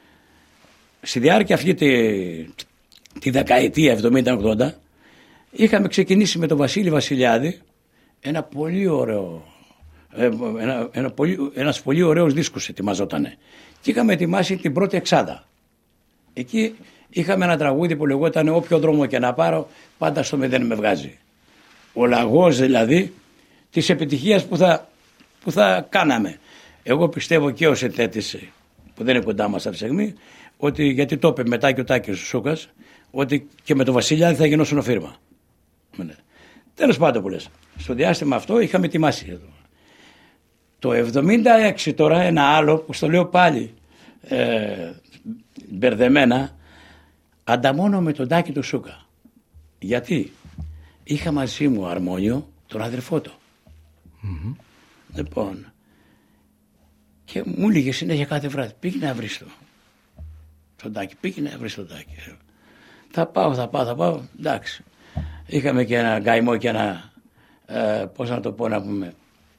S4: στη διάρκεια αυτή τη, τη δεκαετία εβδομήντα ογδόντα, είχαμε ξεκινήσει με τον Βασίλη Βασιλιάδη ένα πολύ ωραίο, ένα, ένα πολύ, ένας πολύ ωραίος δίσκος ετοιμαζότανε. Και είχαμε ετοιμάσει την πρώτη εξάδα. Εκεί είχαμε ένα τραγούδι που λεγόταν «Όποιο δρόμο και να πάρω, πάντα στο μηδέν με βγάζει». Ο λαγός δηλαδή της επιτυχίας που θα, που θα κάναμε. Εγώ πιστεύω και ο συνθέτης που δεν είναι κοντά μας αυτή τη στιγμή, ότι, γιατί το είπε μετά και ο Τάκης ο Σούκας, ότι και με τον Βασιλιάδη θα γινώσουν φίρμα. Τέλος πάντων που λες, στο διάστημα αυτό είχαμε ετοιμάσει εδώ. Το εβδομήντα έξι τώρα ένα άλλο που στο λέω πάλι ε, μπερδεμένα, ανταμώνω με τον Τάκη του Σούκα. Γιατί είχα μαζί μου αρμόνιο τον αδερφό του. Mm-hmm. Λοιπόν, και μου έλεγε συνέχεια κάθε βράδυ, πήγαινε να βρεις το. Τον Τάκη, πήγαινε να βρεις τον Τάκη. Θα πάω, θα πάω, θα πάω. Εντάξει. Είχαμε και ένα γκαημό και ένα, ε, πώς να το πω, να πούμε,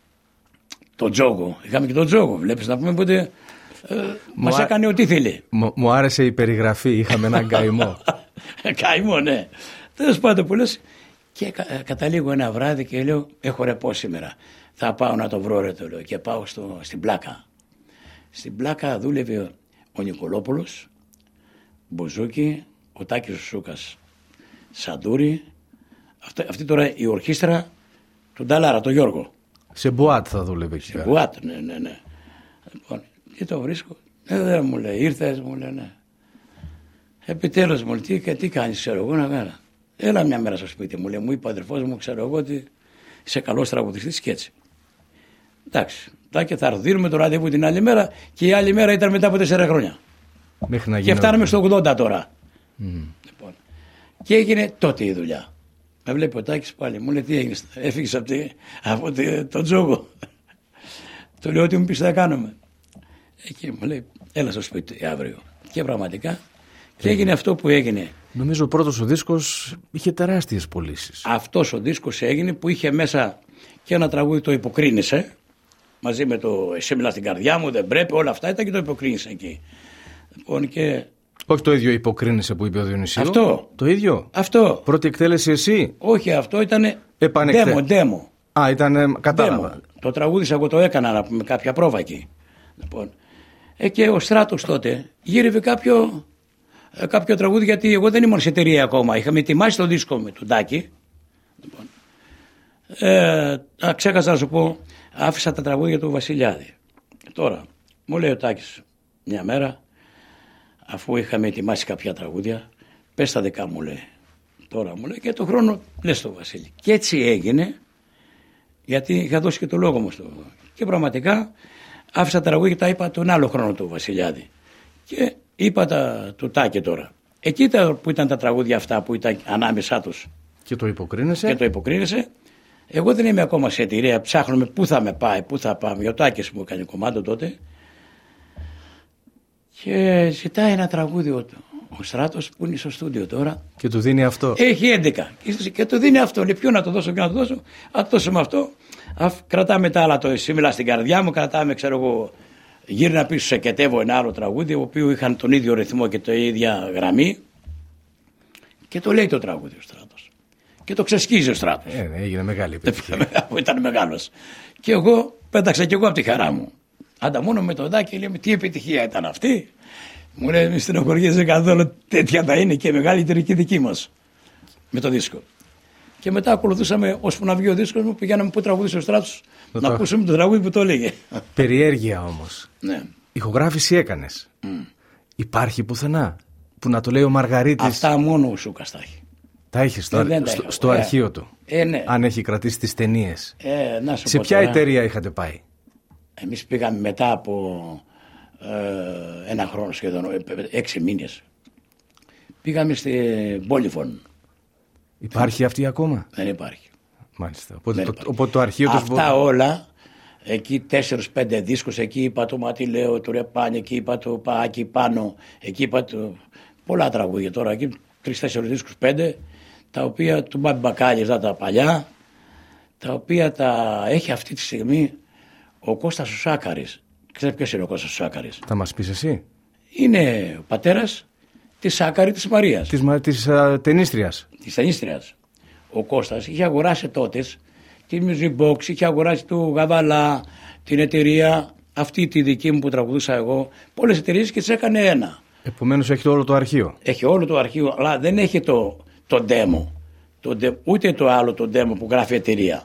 S4: το τζόγο. Είχαμε και το τζόγο, βλέπεις να πούμε, οπότε ε, μας α... έκανε ό,τι θέλει.
S3: Μου, μου άρεσε η περιγραφή, είχαμε ένα γκαημό.
S4: Γκαημό, ναι. Τέλος πάντων που λες, και κα, καταλήγω ένα βράδυ και λέω, έχω ρεπό σήμερα. Θα πάω να το βρω, ρε, το λέω. Και πάω στο, στην Πλάκα. Στην Πλάκα δούλευε ο Νικολόπουλος, Μποζούκι, ο Τάκης ο Σούκας, Σαντούρη. Αυτή, αυτή τώρα η ορχήστρα του Νταλάρα, τον Γιώργο.
S3: Σε μπουάτ θα δούλευε εκεί.
S4: Σε μπουάτ, ναι, ναι, ναι. Λοιπόν, και το βρίσκω. Ε, δεν μου λέει, ήρθες, μου λέει, ναι. Επιτέλους μου λέει, τι, τι κάνεις, ξέρω εγώ να κάνω. Έλα μια μέρα στο σπίτι μου, λέει, μου είπε ο αδερφός μου, ξέρω εγώ ότι είσαι καλός τραγουδιστής και έτσι. Εντάξει, και θα δίνουμε το ραντεβού την άλλη μέρα και η άλλη μέρα ήταν μετά από τέσσερα χρόνια.
S3: Μέχρι να
S4: και φτάνουμε στο ογδόντα τώρα.
S3: Mm.
S4: Λοιπόν, και έγινε τότε η δουλειά. Με βλέπει ο Τάκης πάλι, μου λέει τι έγινες, έφυγες από, τη, από τη, τον τζόγο. Του λέω ότι μου πεις θα κάνουμε. Εκεί μου λέει έλα στο σπίτι αύριο. Και πραγματικά και έγινε αυτό που έγινε.
S3: Νομίζω ο πρώτος ο δίσκος είχε τεράστιες πωλήσεις.
S4: Αυτός ο δίσκος έγινε που είχε μέσα και ένα τραγούδι το υποκρίνησε. Μαζί με το «Εσύ μιλάς στην καρδιά μου, δεν πρέπει», όλα αυτά ήταν και το υποκρίνησε εκεί. Λοιπόν, και...
S3: Όχι το ίδιο υποκρίνησε που είπε ο Διονυσίου.
S4: Αυτό.
S3: Το ίδιο.
S4: Αυτό.
S3: Πρώτη εκτέλεση εσύ.
S4: Όχι, αυτό ήταν
S3: Επανεκτε...
S4: demo, demo.
S3: Α, ήταν κατάλαβα.
S4: Demo. Το τραγούδισα, εγώ το έκανα με κάποια πρόβα εκεί. Λοιπόν, ε, και ο Στράτος τότε γύρευε κάποιο, ε, κάποιο τραγούδι, γιατί εγώ δεν ήμουν σε εταιρεία ακόμα. Είχαμε ετοιμάσει το δίσκο με τον Τάκη. Λοιπόν, ε, α, ξέχασα να σου πω, άφησα τα τραγούδια του Βασιλιάδη. Τώρα, μου λέει ο Τάκης μια μέρα, αφού είχαμε ετοιμάσει κάποια τραγούδια, πες τα δικά μου, λέει. Τώρα μου λέει και το χρόνο λες το Βασίλη. Και έτσι έγινε, γιατί είχα δώσει και το λόγο μου στο... Και πραγματικά άφησα τα τραγούδια και τα είπα τον άλλο χρόνο του Βασιλιάδη. Και είπα τα του Τάκη τώρα. Εκεί τα, που ήταν τα τραγούδια αυτά που ήταν ανάμεσά τους.
S3: Και το υποκρίνησε.
S4: Και το υποκρίνησε. Εγώ δεν είμαι ακόμα σε εταιρεία, ψάχνουμε πού θα με πάει, πού θα πάμε. Ο Τάκης μου έκανε κομμάτι τότε. Και ζητάει ένα τραγούδι ο, ο Στράτος που είναι στο στούντιο τώρα.
S3: Και του δίνει αυτό.
S4: Έχει έντεκα. Και του δίνει αυτό. Λέει ποιο να το δώσω και να το δώσω. Α, το δώσω με αυτό. Α, κρατάμε τα άλλα. Το «Εσύ μιλάς στην καρδιά μου». Κρατάμε, ξέρω εγώ, «Γύρνα πίσω σε κετεύω», ένα άλλο τραγούδι, ο οποίο είχαν τον ίδιο ρυθμό και την ίδια γραμμή. Και το λέει το τραγούδι ο Στράτος. Και το ξεσκίζει ο Στράτος.
S3: Ε, έγινε μεγάλη επιτυχία.
S4: Ήταν μεγάλος. Και εγώ πέταξα κι εγώ από τη χαρά μου. Ανταμώνω με τον Τάκη, λέμε τι επιτυχία ήταν αυτή. Μου λέει μη στενοχωριέσαι καθόλου, τέτοια θα είναι και μεγαλύτερη και δική μας. Με το δίσκο. Και μετά ακολουθούσαμε ώσπου να βγει ο δίσκος μου, πηγαίναμε που τραγουδίσει ο Στράτος να το... ακούσουμε το τραγούδι που το έλεγε.
S3: Περιέργεια όμως.
S4: Ναι.
S3: Ηχογράφηση έκανες. Mm. Υπάρχει πουθενά που να το λέει ο Μαργαρίτης.
S4: Αυτά μόνο ο Σούκας τα έχει.
S3: Τα έχει στο,
S4: ε,
S3: στο,
S4: τα
S3: στο
S4: ε,
S3: αρχείο του.
S4: Ε, ναι.
S3: Αν έχει κρατήσει τις ταινίες.
S4: Ε, να σου
S3: Σε
S4: πω
S3: ποια
S4: τώρα,
S3: εταιρεία είχατε πάει?
S4: Εμείς πήγαμε μετά από ε, ένα χρόνο σχεδόν, έξι μήνες. Πήγαμε στην Πόλυφων.
S3: Υπάρχει αυτή ακόμα?
S4: Δεν υπάρχει.
S3: Μάλιστα. Οπότε,
S4: Δεν
S3: το,
S4: υπάρχει.
S3: οπότε το αρχείο τους...
S4: Αυτά όλα, εκεί τέσσερις πέντε δίσκους, εκεί είπα το Ματιλέο, το Ρεπάνι, εκεί είπα το Παάκι πάνω, εκεί είπα το... πολλά τραγούδια τώρα, εκεί τρεις-τέσσερις δίσκους, πέντε, τα οποία του Μπάμπη Μπακάλι, τα παλιά, τα οποία τα έχει αυτή τη στιγμή ο Κώστας ο Σάκαρης. Ξέρετε ποιος είναι ο Κώστας ο Σάκαρης?
S3: Θα μας πεις εσύ.
S4: Είναι ο πατέρας της Σάκαρη της Μαρίας.
S3: Της, της uh, ταινίστριας.
S4: Της ταινίστριας. Ο Κώστας είχε αγοράσει τότε τη Music Box, είχε αγοράσει του Γαβαλά, την εταιρεία αυτή τη δική μου που τραγουδούσα εγώ, πολλές εταιρείες και τις έκανε ένα.
S3: Επομένως έχει όλο το αρχείο.
S4: Έχει όλο το αρχείο, αλλά δεν έχει το, το demo. Το, ούτε το άλλο το demo που γράφει η εταιρεία.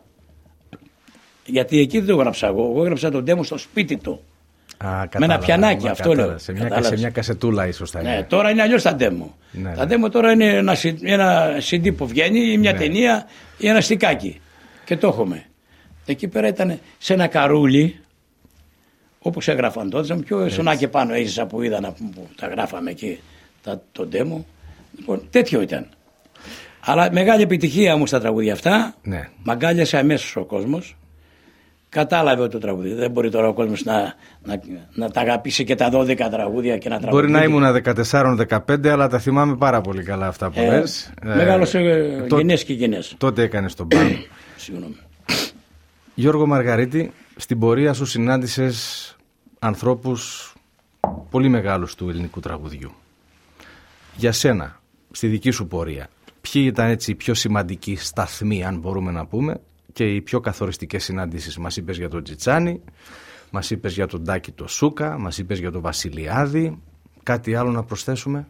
S4: Γιατί εκεί δεν το έγραψα εγώ. Εγώ έγραψα το demo στο σπίτι του.
S3: Α,
S4: με ένα πιανάκι, αυτό λέω.
S3: Σε μια, σε μια κασετούλα ίσως θα είναι.
S4: Ναι, τώρα είναι αλλιώς τα demo.
S3: Ναι,
S4: τα
S3: ναι.
S4: demo τώρα είναι ένα, ένα σι ντι που βγαίνει ή μια ναι. ταινία ή ένα στικάκι. Και το έχουμε. Εκεί πέρα ήταν σε ένα καρούλι, όπως έγραφαν τότε, πιο εσωνάκι πάνω έζησα που είδα που τα γράφαμε εκεί τα, το demo. Λοιπόν, τέτοιο ήταν. Αλλά μεγάλη επιτυχία μου στα τραγούδια αυτά.
S3: Ναι.
S4: Μ' αγκάλιασε αμέσως ο κόσμος. Κατάλαβε το τραγούδι. Δεν μπορεί τώρα ο κόσμος να, να, να τα αγαπήσει και τα δώδεκα τραγούδια και να τραγουδίσει.
S3: Μπορεί να ήμουν δεκατέσσερα δεκαπέντε, αλλά τα θυμάμαι πάρα πολύ καλά αυτά που ε, λες.
S4: Μεγάλωσε ε, γενιές και γενιές.
S3: Τότε έκανες τον πάνω.
S4: Συγγνώμη.
S3: Γιώργο Μαργαρίτη, στην πορεία σου συνάντησες ανθρώπους πολύ μεγάλους του ελληνικού τραγουδιού. Για σένα, στη δική σου πορεία, ποιοι ήταν έτσι οι πιο σημαντικοί σταθμοί, αν μπορούμε να πούμε, και οι πιο καθοριστικές συναντήσεις? Μας είπες για τον Τζιτσάνι, μας είπες για τον Τάκη το Σούκα, μας είπες για τον Βασιλιάδη. Κάτι άλλο να προσθέσουμε?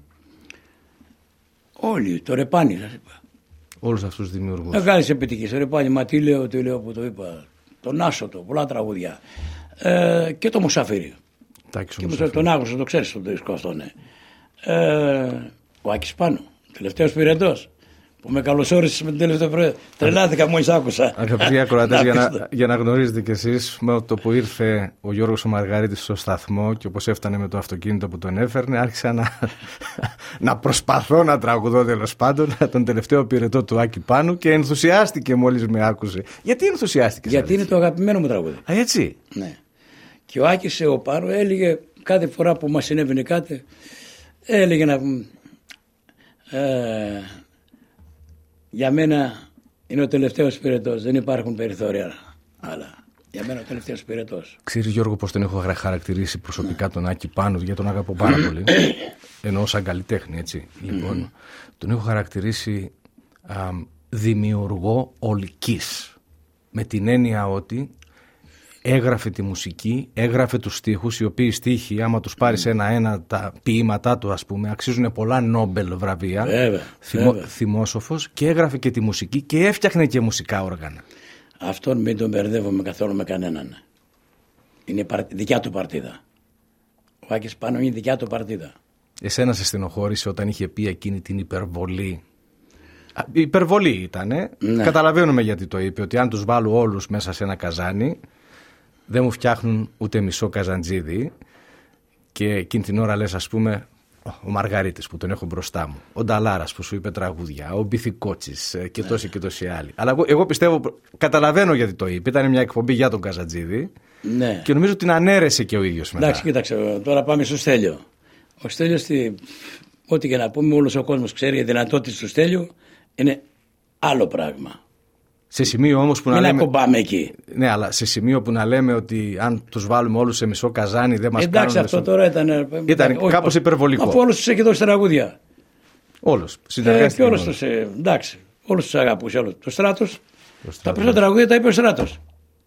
S4: Όλοι, το Ρεπάνι σας είπα.
S3: Όλους αυτούς τους δημιουργούς.
S4: Μεγάλες επιτυχίες. Το Ρεπάνι, Ματίλεο, τι λέω που το είπα. Τον Άσοτο, πολλά τραγούδια. Ε, και το Μουσαφίρι.
S3: Τάκης ο
S4: και
S3: Μουσαφίρι.
S4: Τον Άγουστο, το ξέρεις τον δίσκο αυτό, ναι. Ε, ο Άκης Πάνου, τελευταίος πυρετός. Που με καλωσόρισες με την τελευταία φορά. Τρελάθηκα μόλις άκουσα.
S3: Αγαπητοί ακροατές, για, να, για να γνωρίζετε κι εσείς, με το που ήρθε ο Γιώργος ο Μαργαρίτης στο σταθμό και όπως έφτανε με το αυτοκίνητο που τον έφερνε, άρχισα να, να προσπαθώ να τραγουδώ τέλος πάντων τον τελευταίο πυρετό του Άκη Πάνου και ενθουσιάστηκε μόλις με άκουσε. Γιατί ενθουσιάστηκες?
S4: Γιατί είναι το αγαπημένο μου τραγούδι.
S3: Α, έτσι.
S4: Ναι. Και ο Άκης ο Πάνου έλεγε κάθε φορά που μας συνέβαινε κάτι, έλεγε να. Ε, Για μένα είναι ο τελευταίος πυρετός. Δεν υπάρχουν περιθώρια άλλα. Για μένα ο τελευταίος πυρετός.
S3: Ξέρεις, Γιώργο, πώς τον έχω χαρακτηρίσει προσωπικά τον Άκη Πάνου, γιατί τον αγαπώ πάρα πολύ. Εννοώ σαν καλλιτέχνη, έτσι. Λοιπόν, τον έχω χαρακτηρίσει α, δημιουργό ολικής. Με την έννοια ότι έγραφε τη μουσική, έγραφε τους στίχους, οι οποίοι στίχοι, άμα τους πάρεις ένα-ένα τα ποίηματά του, ας πούμε, αξίζουν πολλά Νόμπελ βραβεία.
S4: Βέβαια,
S3: Θυμό,
S4: βέβαια.
S3: Θυμόσοφος, και έγραφε και τη μουσική και έφτιαχνε και μουσικά όργανα.
S4: Αυτόν μην τον μπερδεύομαι καθόλου με κανέναν. Είναι παρ... δικιά του παρτίδα. Ο Άκης Πάνου είναι δικιά του παρτίδα.
S3: Εσένα σε στενοχώρησε όταν είχε πει εκείνη την υπερβολή? Α, υπερβολή ήτανε.
S4: Ναι.
S3: Καταλαβαίνουμε γιατί το είπε, ότι αν τους βάλω όλους μέσα σε ένα καζάνι δεν μου φτιάχνουν ούτε μισό καζαντζίδι. Και εκείνη την ώρα λες, ας πούμε, ο Μαργαρίτης που τον έχω μπροστά μου, ο Νταλάρας που σου είπε τραγούδια, ο Μπιθικότσης και
S4: ναι.
S3: τόσοι και τόσοι άλλοι. Αλλά εγώ, εγώ πιστεύω, καταλαβαίνω γιατί το είπε. Ήταν μια εκπομπή για τον καζαντζίδι.
S4: Ναι.
S3: Και νομίζω την ανέρεσε και ο ίδιος μετά.
S4: Εντάξει, κοίταξε, τώρα πάμε στο Στέλιο. Ο Στέλιος, τι... ό,τι και να πούμε, όλος ο κόσμος ξέρει, οι δυνατότητες του Στέλιου είναι άλλο πράγμα.
S3: Σε σημείο όμως που
S4: Μην
S3: να λέμε.
S4: ακουμπάμε εκεί.
S3: Ναι, αλλά σε σημείο που να λέμε ότι αν τους βάλουμε όλους σε μισό καζάνι δεν μας κάνουν.
S4: Εντάξει, αυτό
S3: μισό...
S4: τώρα ήταν.
S3: Ήταν
S4: όχι,
S3: κάπως υπερβολικό.
S4: Αφού όλους τους έχει δώσει τραγούδια.
S3: Όλους.
S4: Ε,
S3: Συνεργάστηκε.
S4: και όλους τους. Ε, εντάξει, όλους τους αγαπούσε. Όλους. Το Στράτος. Τα περισσότερα τραγούδια τα είπε ο Στράτος.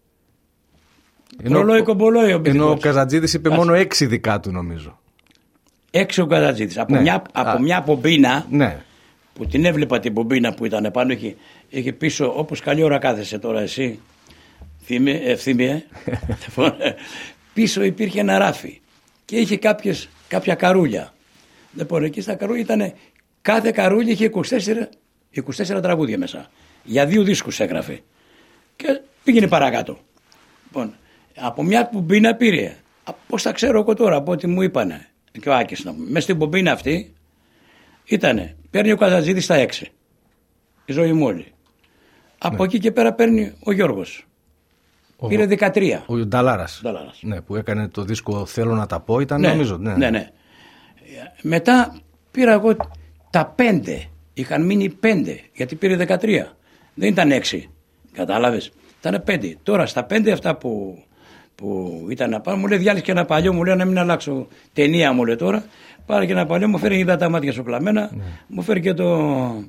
S4: Ρολόι κομπολόι ο
S3: Ενώ ο Καζαντζίδης είπε μόνο έξι δικά του, νομίζω.
S4: Έξι ο Καζαντζίδης. Από,
S3: Ναι.
S4: μια, από
S3: Α.
S4: μια πομπίνα.
S3: Ναι.
S4: Που την έβλεπα την πομπίνα που ήταν πάνω, είχε, είχε πίσω, όπως καλή ώρα κάθεσαι τώρα εσύ, ευθύμιε, πίσω υπήρχε ένα ράφι και είχε κάποιες, κάποια καρούλια. Λοιπόν, εκεί στα καρούλια ήταν, κάθε καρούλια είχε είκοσι τέσσερα είκοσι τέσσερα τραγούδια μέσα. Για δύο δίσκους έγραφε. Και πήγαινε παρακάτω. Λοιπόν, από μια πομπίνα πήρε. Πώς τα ξέρω εγώ τώρα, από ό,τι μου είπανε. Και ο Άκης να πούμε. Μέσα στην πομπίνα αυτή ήτανε. Παίρνει ο Καζατζίδης στα έξι. Η ζωή μου όλη. Από ναι. εκεί και πέρα παίρνει ο Γιώργος. Ο, πήρε δεκατρία.
S3: Ο Νταλάρας.
S4: Νταλάρας.
S3: Ναι, που έκανε το δίσκο Θέλω να τα πω, ήταν
S4: ναι,
S3: νομίζω. Ναι.
S4: ναι, ναι. Μετά πήρα εγώ τα πέντε. Είχαν μείνει πέντε. Γιατί πήρε δεκατρία. Δεν ήταν έξι. Κατάλαβες. Ήταν πέντε. Τώρα στα πέντε αυτά που, που ήταν να πάρω, μου λέει διάλυσε και ένα παλιό. Μου λέει να μην αλλάξω ταινία, μου λέει τώρα. Πάρε και ένα παλιό, μου φέρει είδα τα μάτια σου κλαμμένα. Ναι. Μου φέρει και το.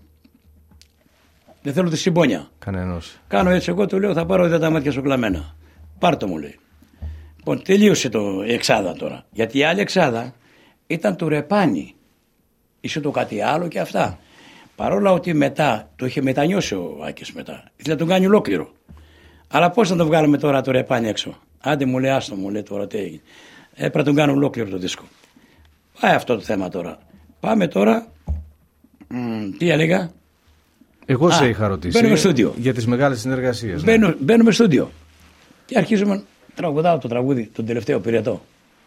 S4: Δεν θέλω τη συμπόνια.
S3: Κανενός.
S4: Κάνω έτσι εγώ, του λέω θα πάρω είδα τα μάτια σου κλαμμένα. Πάρ' το, μου λέει. Λοιπόν, τελείωσε το η εξάδα τώρα. Γιατί η άλλη εξάδα ήταν το ρεπάνι. Είσαι το κάτι άλλο και αυτά. Παρόλα ότι μετά το είχε μετανιώσει ο Άκης μετά. Ήθελε να τον κάνει ολόκληρο. Αλλά πώς θα το βγάλουμε τώρα το ρεπάνι έξω. Άντε μου λέει, άστο μου λέει τώρα τι έγινε. Έπρεπε να τον κάνω ολόκληρο το δίσκο. Πάει αυτό το θέμα τώρα. Πάμε τώρα. Μ, τι έλεγα.
S3: Εγώ Α, σε είχα ρωτήσει
S4: μπαίνουμε στούντιο.
S3: Για τις μεγάλες συνεργασίες.
S4: Μπαίνω, ναι. Μπαίνουμε στούντιο. Και αρχίζουμε τραγουδάω το τραγούδι, τον τελευταίο πυρετό.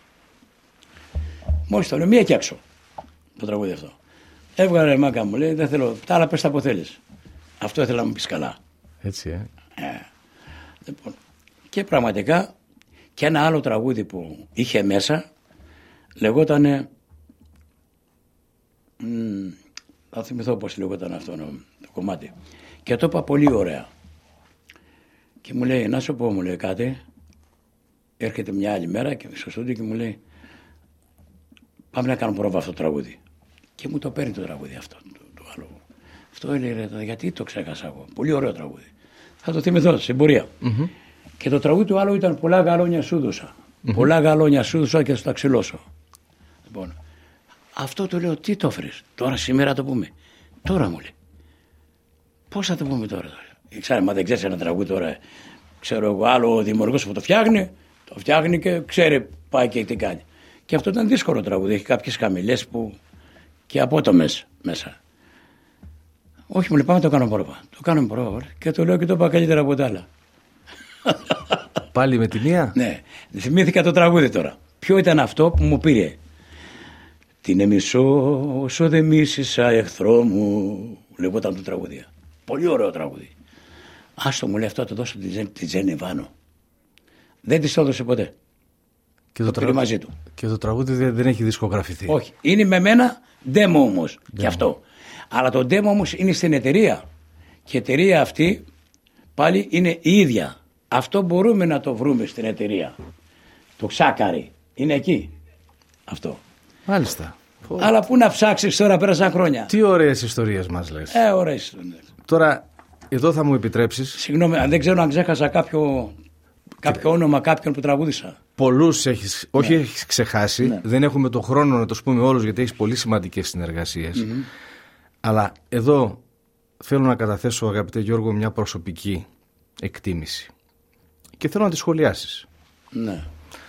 S4: Μόλις το λέω, μία και έξω το τραγούδι αυτό. Έβγαλε μάκα μου, λέει, δεν θέλω, τα άλλα πες τα που θέλεις. Αυτό ήθελα να μου πεις καλά.
S3: Έτσι, ε.
S4: ε. Λοιπόν, και πραγματικά και ένα άλλο τραγούδι που είχε μέσα λεγότανε, μ, θα θυμηθώ πώς λεγόταν αυτό το κομμάτι. Και το είπα πολύ ωραία. Και μου λέει, να σου πω, μου λέει κάτι. Έρχεται μια άλλη μέρα και στο στούντιο και μου λέει, πάμε να κάνουμε πρόβα αυτό το τραγούδι. Και μου το παίρνει το τραγούδι αυτό. Το, το άλλο. Αυτό έλεγε, γιατί το ξέχασα εγώ. Πολύ ωραίο τραγούδι. Θα το θυμηθώ στην πορεία. Mm-hmm. Και το τραγούδι του άλλου ήταν πολλά γαλόνια σου δώσα. Mm-hmm. Πολλά γαλόνια σου δώσα και θα τα ξυλώσω. Λοιπόν, αυτό το λέω, τι το έφερες. Τώρα σήμερα το πούμε. Τώρα μου λέει. Πώς θα το πούμε τώρα. Ξέρω, μα δεν ξέρει ένα τραγούδι τώρα. Ξέρω εγώ, άλλο ο δημιουργός που το φτιάχνει, το φτιάχνει και ξέρει πάει και τι κάνει. Και αυτό ήταν δύσκολο τραγούδι. Έχει κάποιες χαμηλές που και απότομες μέσα. Όχι, μου λέει πάμε να το κάνουμε πρόβα. Το κάνουμε πρόβα και το λέω και το είπα καλύτερα από τα άλλα.
S3: Πάλι με τη μία.
S4: Ναι, θυμήθηκα το τραγούδι τώρα. Ποιο ήταν αυτό που μου πήρε. Την εμισώ όσο δεν μίσησα εχθρό μου. Λεγόταν το τραγούδι. Πολύ ωραίο τραγούδι. Άστο μου λέει αυτό το δώσω τη Τζέννη Βάνο. Δεν της το έδωσε ποτέ.
S3: Και το, το τραγούδι, μαζί του. Και το τραγούδι δεν έχει δισκογραφηθεί.
S4: Όχι. Είναι με μένα demo όμως. Και αυτό. Αλλά το demo όμως είναι στην εταιρεία. Και η εταιρεία αυτή πάλι είναι η ίδια. Αυτό μπορούμε να το βρούμε στην εταιρεία. Το Ξάκαρι. Είναι εκεί. Αυτό.
S3: Μάλιστα.
S4: Αλλά πού να ψάξεις τώρα, πέρασαν χρόνια.
S3: Τι ωραίες ιστορίες μας λες.
S4: Ε, ωραίες ιστορίες.
S3: Τώρα, εδώ θα μου επιτρέψεις.
S4: Συγγνώμη, αν δεν ξέρω αν ξέχασα κάποιο, κάποιο και... όνομα κάποιον που τραγούδισα.
S3: Πολλούς έχεις, ναι. όχι έχεις ξεχάσει. Ναι. Δεν έχουμε τον χρόνο να το πούμε όλους γιατί έχεις πολύ σημαντικές συνεργασίες. Mm-hmm. Αλλά εδώ θέλω να καταθέσω, αγαπητέ Γιώργο, μια προσωπική εκτίμηση. Και θέλω να τη σχολιάσεις.
S4: Ναι.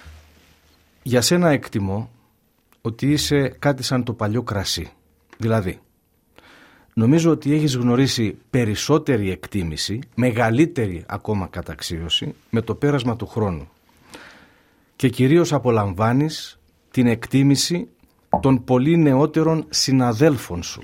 S3: Για σένα εκτιμώ ότι είσαι κάτι σαν το παλιό κρασί. Δηλαδή, νομίζω ότι έχεις γνωρίσει περισσότερη εκτίμηση, μεγαλύτερη ακόμα καταξίωση, με το πέρασμα του χρόνου. Και κυρίως απολαμβάνεις την εκτίμηση των πολύ νεότερων συναδέλφων σου,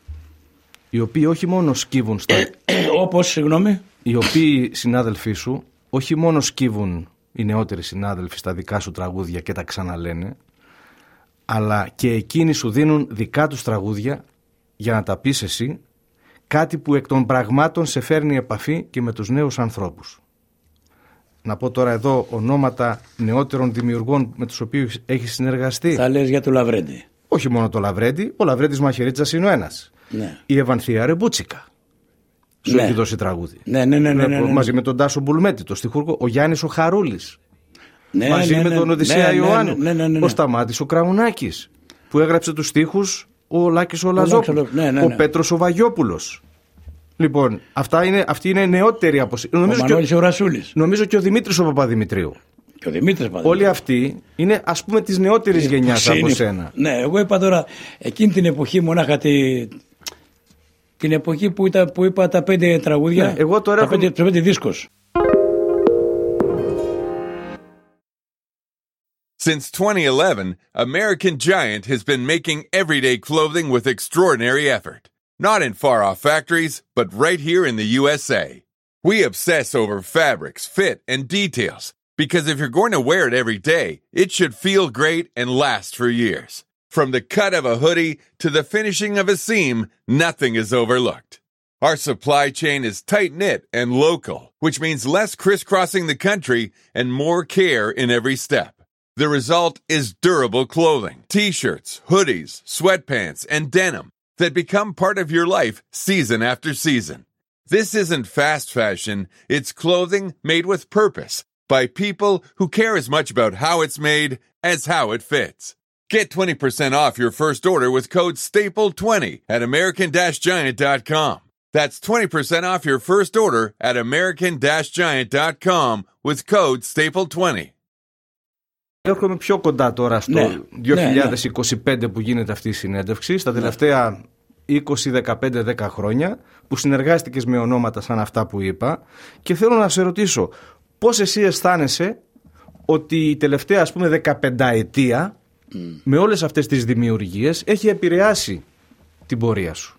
S3: οι οποίοι όχι μόνο σκύβουν στα...
S4: Όπως, συγγνώμη.
S3: Οι οποίοι συνάδελφοί σου όχι μόνο σκύβουν, οι νεότεροι συνάδελφοι, στα δικά σου τραγούδια και τα ξαναλένε, αλλά και εκείνοι σου δίνουν δικά τους τραγούδια για να τα πεις εσύ, κάτι που εκ των πραγμάτων σε φέρνει επαφή και με τους νέους ανθρώπους. Να πω τώρα εδώ ονόματα νεότερων δημιουργών με τους οποίους έχεις συνεργαστεί.
S4: Θα λες για το Λαβρέντη.
S3: Όχι μόνο το Λαβρέντη, ο Λαβρέντης Μαχαιρίτσας είναι ο ένας.
S4: Ναι.
S3: Η Ευανθία Ρεμπούτσικα σου
S4: ναι.
S3: έχει δώσει τραγούδι.
S4: Ναι, ναι, ναι, ναι, ναι, ναι.
S3: Μαζί με τον Τάσο Μπουλμέτη, το στιχουργό, ο Γιάννης ο Χαρούλης.
S4: Ναι,
S3: μαζί
S4: ναι,
S3: με
S4: ναι,
S3: τον Οδυσσέα
S4: ναι,
S3: Ιωάννου,
S4: ναι, ναι, ναι, ναι, ναι.
S3: ο Σταμάτης ο Κραουνάκης, που έγραψε τους στίχους ο Λάκης ο Λαζόπουλος,
S4: ναι, ναι, ναι.
S3: ο Πέτρος ο Βαγιόπουλος. Λοιπόν, αυτά είναι, αυτοί είναι νεότεροι από...
S4: Ο Μανώλης ο Ρασούλης.
S3: Νομίζω και ο Δημήτρης ο Παπαδημητρίου.
S4: Και ο Δημήτρης Παπαδημητρίου.
S3: Όλοι αυτοί είναι, ας πούμε, της νεότερης γενιάς από σένα.
S4: Ναι, εγώ είπα τώρα, εκείνη την εποχή μονάχα τη... Την εποχή που, ήταν, που είπα τα πέντε τραγούδια,
S3: ναι, εγώ τώρα
S4: τα,
S3: έχω...
S4: πέντε, τα πέντε δίσκους.
S5: Since twenty eleven, American Giant has been making everyday clothing with extraordinary effort. Not in far-off factories, but right here in the U S A. We obsess over fabrics, fit, and details, because if you're going to wear it every day, it should feel great and last for years. From the cut of a hoodie to the finishing of a seam, nothing is overlooked. Our supply chain is tight-knit and local, which means less crisscrossing the country and more care in every step. The result is durable clothing, t-shirts, hoodies, sweatpants, and denim that become part of your life season after season. This isn't fast fashion, it's clothing made with purpose by people who care as much about how it's made as how it fits. Get twenty percent off your first order with code staple twenty at american giant dot com. That's twenty percent off your first order at american giant dot com with code staple twenty.
S3: Έρχομαι πιο κοντά τώρα στο
S4: ναι,
S3: δύο χιλιάδες είκοσι πέντε ναι, ναι. που γίνεται αυτή η συνέντευξη. Στα τελευταία ναι. είκοσι, δεκαπέντε, δέκα χρόνια που συνεργάστηκες με ονόματα σαν αυτά που είπα, και θέλω να σε ρωτήσω πώς εσύ αισθάνεσαι ότι η τελευταία, ας πούμε, δεκαπενταετία mm. με όλες αυτές τις δημιουργίες έχει επηρεάσει την πορεία σου.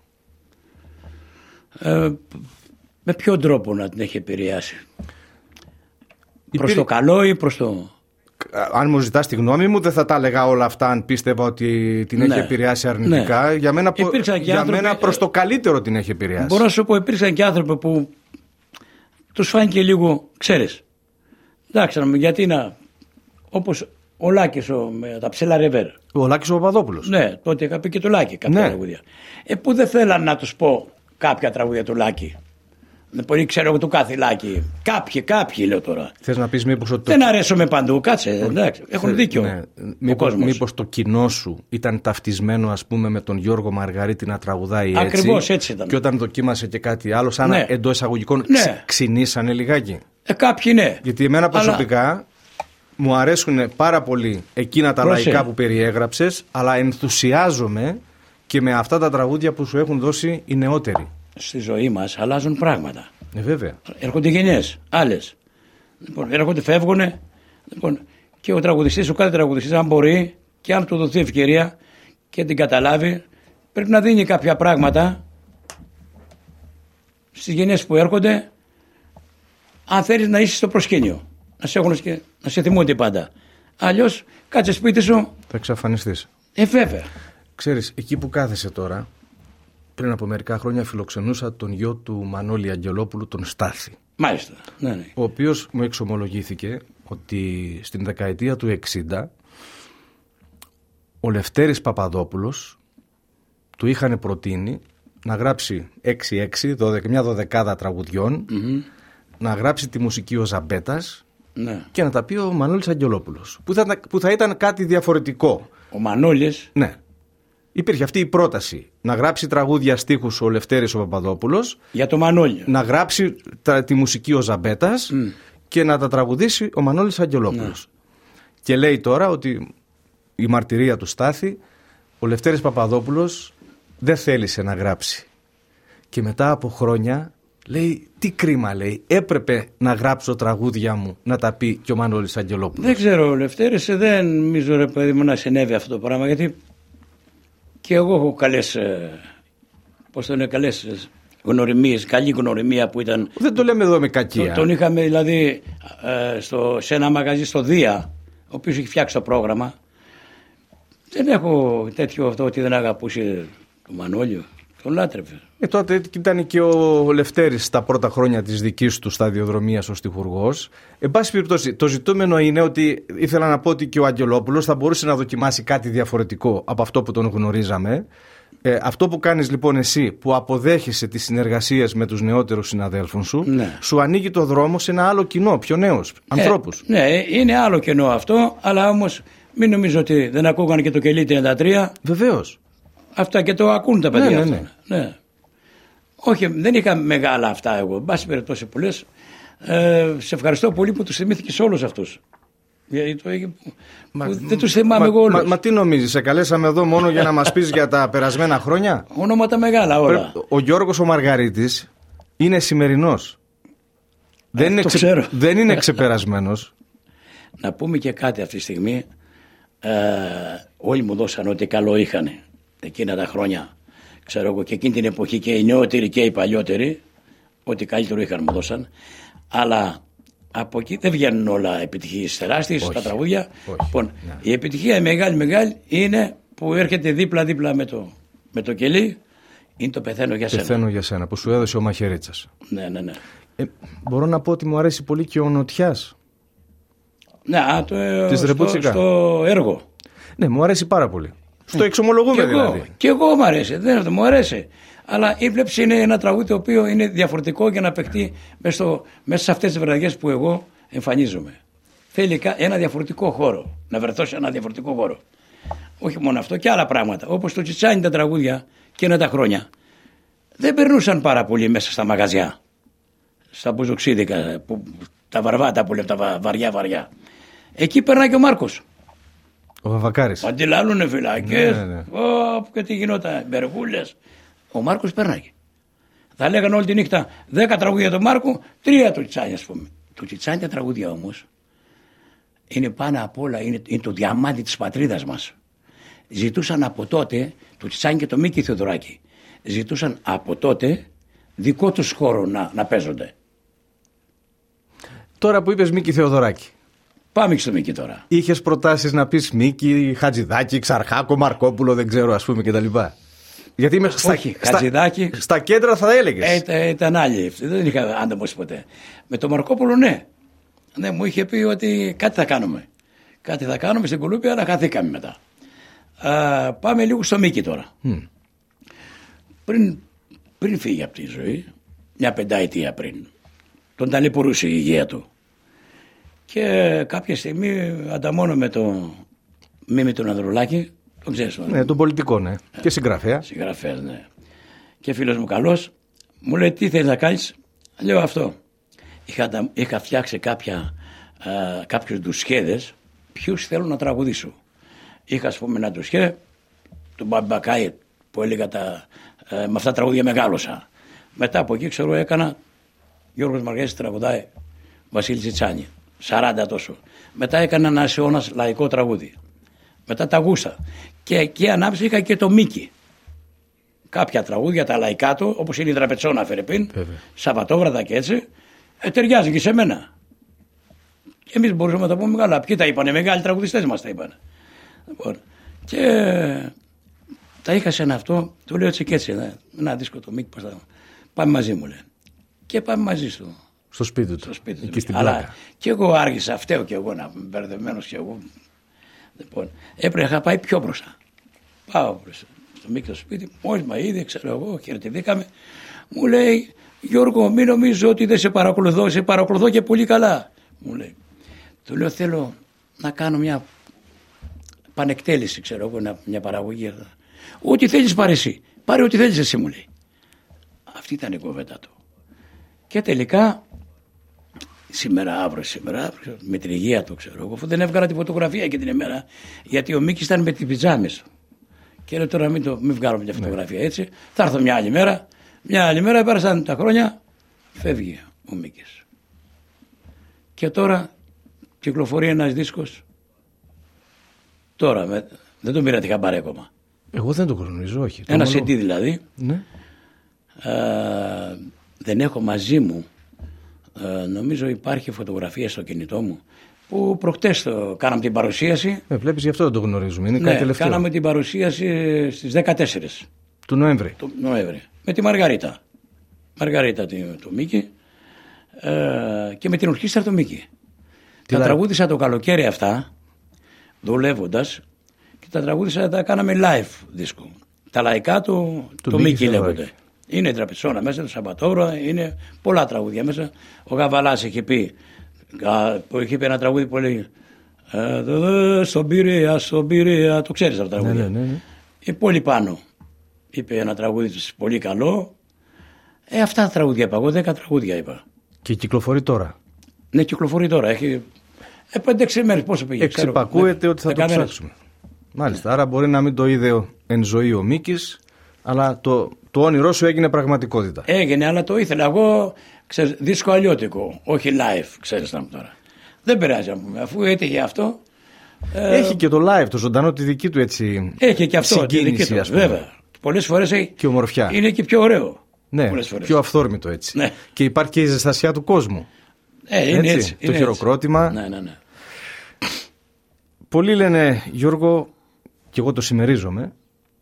S4: Ε, με ποιον τρόπο να την έχει επηρεάσει? Υπήρ... Προς το καλό ή προς το...
S3: Αν μου ζητάς τη γνώμη μου, δεν θα τα έλεγα όλα αυτά αν πίστευα ότι την έχει ναι. επηρεάσει αρνητικά. Ναι. Για μένα, για άνθρωποι... μένα προς το καλύτερο την έχει επηρεάσει.
S4: Μπορώ να σου πω, υπήρξαν και άνθρωποι που τους φάνηκε λίγο, ξέρεις, εντάξει, γιατί να, όπως ο Λάκης ο, με τα ψηλά ρεβέρ.
S3: Ο Λάκης ο Παπαδόπουλος.
S4: Ναι, τότε είχα πει και το Λάκη κάποια ναι. τραγούδια. Ε, που δεν θέλαν να τους πω κάποια τραγούδια του Λάκη. Δεν πολύ ξέρω εγώ του κάθε Λάκη. Κάποιοι, κάποιοι λέω τώρα.
S3: Θες να πεις μήπως ότι...
S4: Δεν αρέσουμε παντού, κάτσε, εντάξει, έχουν δίκιο. Ναι.
S3: Μήπως, μήπως το κοινό σου ήταν ταυτισμένο, ας πούμε, με τον Γιώργο Μαργαρίτη να τραγουδάει έτσι.
S4: Ακριβώς έτσι ήταν.
S3: Και όταν δοκίμασε και κάτι άλλο, σαν
S4: ναι.
S3: εντός εισαγωγικών, ναι. ξυ, ξυνήσανε λιγάκι.
S4: Ε, κάποιοι ναι.
S3: Γιατί εμένα προσωπικά αλλά... μου αρέσουν πάρα πολύ εκείνα τα Πρόσεχε. λαϊκά που περιέγραψες, αλλά ενθουσιάζομαι και με αυτά τα τραγούδια που σου έχουν δώσει οι νεότεροι.
S4: Στη ζωή μας αλλάζουν πράγματα.
S3: Ε, βέβαια.
S4: Έρχονται γενιές, άλλες. Λοιπόν, έρχονται, φεύγουν. Λοιπόν, και ο τραγουδιστής, ο κάθε τραγουδιστής, αν μπορεί και αν του δοθεί ευκαιρία και την καταλάβει, πρέπει να δίνει κάποια πράγματα στις γενιές που έρχονται, αν θέλεις να είσαι στο προσκήνιο. Να σε, έχουν, να σε θυμούνται πάντα. Αλλιώς κάτσε σπίτι σου.
S3: Θα εξαφανιστείς.
S4: Ε, βέβαια.
S3: Ξέρεις, εκεί που κάθεσαι τώρα, πριν από μερικά χρόνια φιλοξενούσα τον γιο του Μανώλη Αγγελόπουλου, τον Στάθη.
S4: Μάλιστα. Ναι, ναι.
S3: Ο οποίος μου εξομολογήθηκε ότι στην δεκαετία του εξήντα ο Λευτέρης Παπαδόπουλος του είχαν προτείνει να γράψει έξι έξι, μια δωδεκάδα τραγουδιών, mm-hmm. να γράψει τη μουσική ο Ζαμπέτας ναι. και να τα πει ο Μανώλης Αγγελόπουλος, που θα, που θα ήταν κάτι διαφορετικό.
S4: Ο Μανώλης.
S3: Ναι. Υπήρχε αυτή η πρόταση να γράψει τραγούδια στίχους ο Λευτέρης ο Παπαδόπουλος,
S4: για το Μανώλη,
S3: να γράψει τα, τη μουσική ο Ζαμπέτας mm. και να τα τραγουδήσει ο Μανώλης Αγγελόπουλος. Ναι. Και λέει τώρα ότι η μαρτυρία του Στάθη, ο Λευτέρης Παπαδόπουλος δεν θέλησε να γράψει. Και μετά από χρόνια λέει, τι κρίμα, λέει, έπρεπε να γράψω τραγούδια μου να τα πει και ο Μανώλης Αγγελόπουλος.
S4: Δεν ξέρω, ο Λευτέρης δεν νομίζω ρε παιδί μου να συνέβη αυτό το πράγμα, γιατί και εγώ έχω καλές, πώς το είναι, καλές γνωριμίες, καλή γνωριμία που ήταν.
S3: Δεν το λέμε εδώ με κακία.
S4: Το, τον είχαμε δηλαδή στο, σε ένα μαγαζί στο Δία, ο οποίος έχει φτιάξει το πρόγραμμα. Δεν έχω τέτοιο αυτό ότι δεν αγαπούσε τον Μανώλιο. Τον λάτρευε.
S3: Ε, τότε ήταν και ο Λευτέρης στα πρώτα χρόνια της δικής του σταδιοδρομίας ως στιχουργός. Εν πάση περιπτώσει, το ζητούμενο είναι ότι ήθελα να πω ότι και ο Αγγελόπουλος θα μπορούσε να δοκιμάσει κάτι διαφορετικό από αυτό που τον γνωρίζαμε. Ε, αυτό που κάνεις λοιπόν εσύ, που αποδέχεσαι τις συνεργασίες με τους νεότερους συναδέλφους σου, ναι. σου ανοίγει το δρόμο σε ένα άλλο κοινό, πιο νέους ανθρώπους.
S4: Ε, ναι, είναι άλλο κοινό αυτό, αλλά όμως μην νομίζω ότι δεν ακούγανε και το Κελί τριάντα τρία.
S3: Βεβαίως.
S4: Αυτά και το ακούν τα παιδιά.
S3: Ναι,
S4: αυτά.
S3: Ναι, ναι.
S4: Ναι. Όχι, δεν είχα μεγάλα αυτά εγώ. Εν πάση περιπτώσει που λες, ε, σε ευχαριστώ πολύ που τους θυμήθηκες όλους αυτούς. Γιατί το έχει...
S3: Μα,
S4: δεν τους θυμάμαι
S3: μα,
S4: εγώ όλους.
S3: Μα, μα τι νομίζεις, σε καλέσαμε εδώ μόνο για να μας πεις για τα περασμένα χρόνια?
S4: Ονόματα μεγάλα όλα.
S3: Ο Γιώργος ο Μαργαρίτης είναι σημερινός. Δεν,
S4: ε,
S3: είναι,
S4: το
S3: ξε...
S4: ξέρω.
S3: δεν είναι ξεπερασμένος.
S4: Να πούμε και κάτι αυτή τη στιγμή. Ε, όλοι μου δώσαν ότι καλό είχαν εκείνα τα χρόνια. Ξέρω εγώ και εκείνη την εποχή και οι νεότεροι και οι παλιότεροι. Ότι καλύτερο είχαν μου δώσαν. Αλλά από εκεί δεν βγαίνουν όλα επιτυχίες τεράστιες τα τραγούδια. Λοιπόν, ναι. Η επιτυχία η μεγάλη μεγάλη είναι που έρχεται δίπλα-δίπλα με το, με το κελί. Είναι το πεθαίνω για σένα.
S3: Πεθαίνω για σένα που σου έδωσε ο Μαχαιρίτσας.
S4: Ναι, ναι, ναι.
S3: Ε, μπορώ να πω ότι μου αρέσει πολύ και ο Νοτιάς.
S4: Ναι, α, το,
S3: στο,
S4: στο έργο.
S3: Ναι, μου αρέσει πάρα πολύ. Στο εξομολογούμε δηλαδή.
S4: Και εγώ μου αρέσει, δεν είναι, μου αρέσει. Αλλά η βλέψη είναι ένα τραγούδι το οποίο είναι διαφορετικό για να παιχτεί μέσα, στο, μέσα σε αυτές τις βραδιές που εγώ εμφανίζομαι. Θέλει ένα διαφορετικό χώρο, να βρεθώ σε ένα διαφορετικό χώρο. Όχι μόνο αυτό και άλλα πράγματα. Όπως το Τσιτσάνι τα τραγούδια και είναι τα χρόνια. Δεν περνούσαν πάρα πολύ μέσα στα μαγαζιά. Στα μπουζοξίδικα, που, τα βαρβάτα που λέμε, τα βαριά βαριά. Εκεί περνάει και ο Μάρκος.
S3: Ο Βαβακάρης.
S4: Αντιλάλουνε φυλακές.
S3: Ναι, ναι.
S4: Ω, και τι γινόταν, μπεργούλες. Ο Μάρκος περνάει. Θα λέγανε όλη τη νύχτα δέκα τραγούδια του Μάρκου, τρία του Τσιτσάνι, ας πούμε. Του Τσιτσάνι τα τραγούδια όμως είναι πάνω απ' όλα, είναι, είναι το διαμάντι της πατρίδας μας. Ζητούσαν από τότε, του Τσιτσάνι και το Μίκη Θεοδωράκη, ζητούσαν από τότε δικό τους χώρο να, να παίζονται.
S3: Τώρα που είπες Μίκη Θεοδωράκη.
S4: Πάμε και στο Μίκη τώρα.
S3: Είχες προτάσεις να πεις Μίκη, Χατζηδάκη, Ξαρχάκο, Μαρκόπουλο, δεν ξέρω ας πούμε κτλ. Γιατί είμαι στα,
S4: Όχι, Χατζηδάκη.
S3: Στα, στα κέντρα θα έλεγες.
S4: Ε, ήταν άλλοι. Δεν είχα άνταμος ποτέ. Με τον Μαρκόπουλο ναι. Ναι, μου είχε πει ότι κάτι θα κάνουμε. Κάτι θα κάνουμε στην Κουλούπια, αλλά χαθήκαμε μετά. Α, πάμε λίγο στο Μίκη τώρα. Mm. Πριν, πριν φύγει από τη ζωή, μια πενταετία πριν, τον ταλαιπωρούσε η υγεία του. Και κάποια στιγμή ανταμώνω με τον Μίμη τον Ανδρουλάκη, τον ξέρεις.
S3: Ναι, τον πολιτικό, ναι. Ε, και συγγραφέα.
S4: Συγγραφέας, ναι. Και φίλος μου καλός, μου λέει τι θέλεις να κάνεις. Λέω αυτό. Είχα, είχα φτιάξει κάποια, α, κάποιους ντουσχέδες, ποιους θέλω να τραγουδήσω. Είχα ας πούμε ένα ντουσχέ, τον Μπαμπακάη που έλεγα τα, α, με αυτά τα τραγούδια μεγάλωσα. Μετά από εκεί ξέρω έκανα, Γιώργος Μαργαρίτης τραγουδάει, Βασίλη Τσιτσάνι. σαράντα τόσο. Μετά έκανα ένα αιώνας λαϊκό τραγούδι. Μετά τα γούστα. Και εκεί ανάμεσα είχα και το Μίκη. Κάποια τραγούδια, τα λαϊκά του, όπως είναι η Τραπετσόνα Φερρυπίν, Σαββατόβραδα και έτσι, ε, ταιριάζει και σε μένα. Και εμείς μπορούσαμε να τα πούμε μεγάλα. Ποιοι τα είπανε, μεγάλοι τραγουδιστές μας τα είπανε. Λοιπόν, και τα είχα σε ένα αυτό, του λέω έτσι και έτσι, ναι, ένα δίσκο το Μίκη, πώς θα... πάμε μαζί μου λέει. Και πάμε μαζί στο...
S3: Στο σπίτι του.
S4: Στο σπίτι
S3: εκεί στην
S4: Αλλά
S3: πλάκα.
S4: και εγώ άργησα, φταίω και εγώ να είμαι μπερδεμένος και εγώ. Λοιπόν, έπρεπε να πάει πιο μπροστά. Πάω μπροστά στο Μίκη στο σπίτι, μόλις μα είδε, ξέρω εγώ, χαιρετηθήκαμε. Μου λέει, Γιώργο, μην νομίζω ότι δεν σε παρακολουθώ, σε παρακολουθώ και πολύ καλά. Μου λέει. Του λέω, θέλω να κάνω μια πανεκτέλεση, ξέρω εγώ, μια παραγωγή. Ό,τι θέλεις πάρε εσύ. Πάρε ό,τι θέλεις εσύ, μου λέει. Αυτή ήταν η κουβέντα του. Και τελικά, σήμερα, αύριο, σήμερα, αύριο, με την υγεία του, ξέρω εγώ, αφού δεν έβγαλα τη φωτογραφία και την ημέρα, γιατί ο Μίκης ήταν με τις πιτζάμες. Και λέω τώρα μην, το, μην βγάλω μια φωτογραφία ναι. έτσι. Θα έρθω μια άλλη μέρα. Μια άλλη μέρα, πέρασαν τα χρόνια, φεύγει ο Μίκης. Και τώρα κυκλοφορεί ένας δίσκος. Τώρα, με, δεν τον πήρα τη χαμπάρη ακόμα.
S3: Εγώ δεν το γνωρίζω, όχι.
S4: Ένα
S3: μόνο...
S4: σι ντι δηλαδή.
S3: Ναι.
S4: Α, δεν έχω μαζί μου, α, νομίζω υπάρχει φωτογραφία στο κινητό μου, που προχτές το κάναμε την παρουσίαση.
S3: Ε, βλέπεις, γι' αυτό δεν το γνωρίζουμε. Είναι
S4: ναι,
S3: κάτι τελευταίο.
S4: Κάναμε την παρουσίαση στις δεκατέσσερις
S3: του Νοέμβρη.
S4: Του Νοέμβρη. Με τη Μαργαρίτα. Μαργαρίτα του Μίκη ε, και με την ορχήστρα του Μίκη. Τι τα λά... τραγούδισα το καλοκαίρι αυτά, δουλεύοντας, και τα τραγούδισα, τα κάναμε live δίσκο. Τα λαϊκά του, του Μίκη λέγονται. Είναι η Τραπετσόνα μέσα, το Σαββατόβρο, είναι πολλά τραγούδια μέσα. Ο Γαβαλάς είχε πει, που είχε πει ένα τραγούδι που λέει στον Πειραιά, στον Πειραιά, το ξέρεις αυτό το τραγούδι.
S3: Ναι, ναι, ναι.
S4: Είναι πολύ πάνω. Είπε ένα τραγούδι πολύ καλό. Ε, αυτά τα τραγούδια είπα. Εγώ δέκα τραγούδια είπα.
S3: Και κυκλοφορεί τώρα.
S4: Ναι, κυκλοφορεί τώρα. Έχει Ε, πέντε έξι μέρες πόσο πήγε.
S3: Εξυπακούεται ότι θα το ψάξουμε. Μάλιστα, άρα μπορεί να μην το είδε εν ζωή ο Μίκης, αλλά το, το όνειρό σου έγινε πραγματικότητα.
S4: Έγινε, αλλά το ήθελα. Εγώ, ξέρεις, δίσκο αλλιώτικο, όχι live, ξέρεις να μου τώρα. Δεν πειράζει να πούμε, αφού έτυχε αυτό.
S3: Έχει ε, και το live, το ζωντανό, τη δική του έτσι.
S4: Έχει και αυτό, τη δική του, βέβαια. Πολλές φορές έχει.
S3: Και ομορφιά.
S4: Είναι και πιο ωραίο.
S3: Ναι, πιο αυθόρμητο έτσι. Ναι. Και υπάρχει και η ζεστασιά του κόσμου.
S4: Ε, είναι έτσι, έτσι,
S3: το
S4: είναι
S3: χειροκρότημα.
S4: Έτσι. Ναι, ναι, ναι.
S3: Πολλοί λένε, Γιώργο, και εγώ το συμμερίζομαι,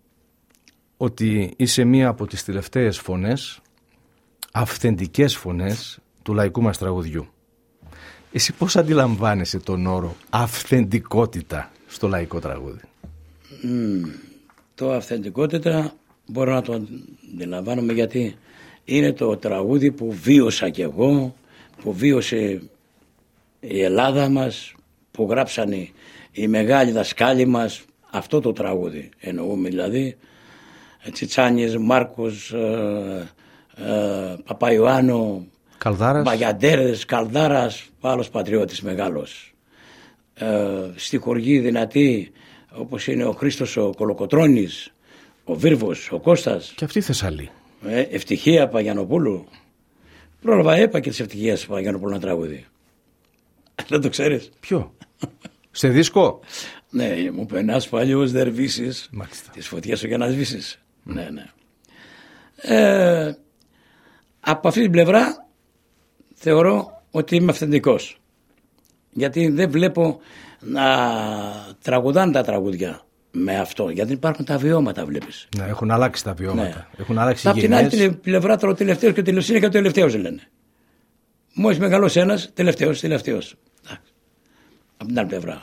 S3: ότι είσαι μία από τις τελευταίες φωνές, αυθεντικές φωνές του λαϊκού μας τραγουδιού. Εσύ πώς αντιλαμβάνεσαι τον όρο αυθεντικότητα στο λαϊκό τραγούδι?
S4: Mm, το αυθεντικότητα μπορώ να το αντιλαμβάνομαι, γιατί είναι το τραγούδι που βίωσα κι εγώ, που βίωσε η Ελλάδα μας, που γράψαν οι, οι μεγάλοι δασκάλοι μας. Αυτό το τραγούδι εννοούμε, δηλαδή Τσιτσάνης, Μάρκος, ε, ε, Παπαϊωάννου,
S3: Καλδάρας,
S4: Μπαγιαντέρες, Καλδάρας, άλλος πατριώτης μεγάλος, ε, στη χωργή δυνατή όπως είναι ο Χρήστος ο Κολοκοτρώνης, ο Βίρβος, ο Κώστας.
S3: Και αυτή η Θεσσαλή.
S4: Ε, Ευτυχία Παγιανοπούλου. Πρόλαβα έπα και της Ευτυχίας Παγιανοπούλου ένα τραγούδι. Δεν το ξέρεις?
S3: Ποιο? Σε δίσκο?
S4: Ναι, μου περνάς παλιούς δερβίσεις, τις φωτιές σου για να σβήσεις. Mm. Ναι, ναι. Ε, από αυτή την πλευρά θεωρώ ότι είμαι αυθεντικός. Γιατί δεν βλέπω να τραγουδάνε τα τραγούδια με αυτό. Γιατί υπάρχουν τα βιώματα, βλέπεις.
S3: Ναι, έχουν αλλάξει τα βιώματα. Ναι. Έχουν αλλάξει
S4: οι γενιές. Από την άλλη πλευρά τώρα ο τελευταίος και ο τελευταίος είναι και ο τελευταίος λένε. Μόλις μεγαλώσει ένας, τελευταίος, τελευταίος. Από την άλλη πλευρά.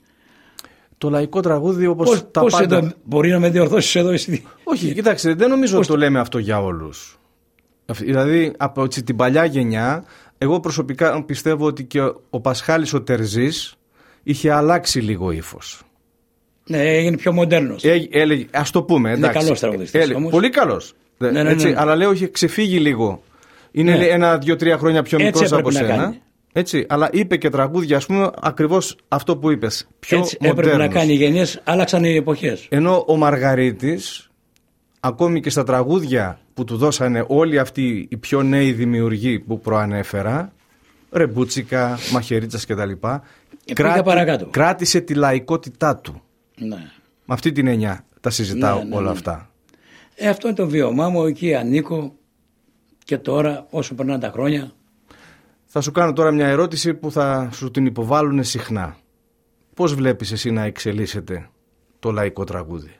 S3: Το λαϊκό τραγούδι όπως
S4: πώς,
S3: τα
S4: πώς
S3: πάντα...
S4: Εδώ, μπορεί να με διορθώσεις εδώ εσύ?
S3: Όχι, κοιτάξτε, δεν νομίζω ότι το λέμε αυτό για όλους. Δηλαδή από την παλιά γενιά, εγώ προσωπικά πιστεύω ότι και ο Πασχάλης ο Τερζής είχε αλλάξει λίγο ύφος.
S4: Ναι, έγινε πιο μοντέρνος.
S3: Έ, έλεγε, ας το πούμε, εντάξει.
S4: Είναι καλός τραγουδιστής
S3: Έλε, όμως. Πολύ καλός. Ναι, ναι, ναι, έτσι, ναι. Αλλά λέω είχε ξεφύγει λίγο. Είναι ναι. ένα, δύο, τρία χρόνια πιο μικρός από σένα. Έτσι, αλλά είπε και τραγούδια, ας πούμε, ακριβώς αυτό που είπες. Πιο
S4: έτσι έπρεπε να κάνει οι γενιές, άλλαξαν οι εποχές.
S3: Ενώ ο Μαργαρίτης, ακόμη και στα τραγούδια που του δώσανε όλοι αυτοί οι πιο νέοι δημιουργοί που προανέφερα, Ρεμπούτσικα, Μαχαιρίτσας κτλ., κράτη, κράτησε τη λαϊκότητά του.
S4: Ναι.
S3: Με αυτή την έννοια τα συζητάω ναι, ναι, όλα ναι. αυτά.
S4: Ε, αυτό είναι το βίωμά μου, εκεί ανήκω και τώρα όσο περνάνε τα χρόνια.
S3: Θα σου κάνω τώρα μια ερώτηση που θα σου την υποβάλλουν συχνά. Πώς βλέπεις εσύ να εξελίσσεται το λαϊκό τραγούδι?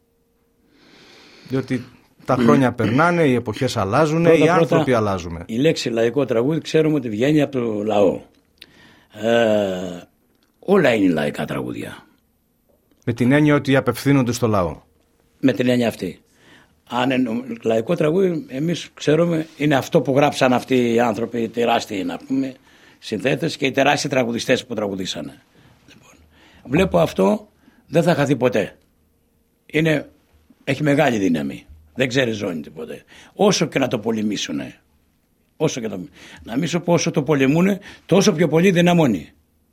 S3: Διότι τα χρόνια περνάνε, οι εποχές αλλάζουν, πρώτα, οι άνθρωποι πρώτα, αλλάζουν.
S4: Η λέξη λαϊκό τραγούδι ξέρουμε ότι βγαίνει από το λαό. Ε, όλα είναι λαϊκά τραγούδια.
S3: Με την έννοια ότι απευθύνονται στο λαό.
S4: Με την έννοια αυτή. Αν είναι λαϊκό τραγούδι, εμείς ξέρουμε, είναι αυτό που γράψαν αυτοί οι άνθρωποι, οι τεράστιοι να πούμε, συνθέτες και οι τεράστιοι τραγουδιστές που τραγουδήσανε. Λοιπόν, βλέπω αυτό, δεν θα χαθεί ποτέ. Είναι, έχει μεγάλη δύναμη. Δεν ξέρει ζώνη τίποτε. Όσο και να το πολεμήσουνε. Όσο και το, να μην σου πω όσο το πολεμούνε, τόσο πιο πολύ δυναμώνει.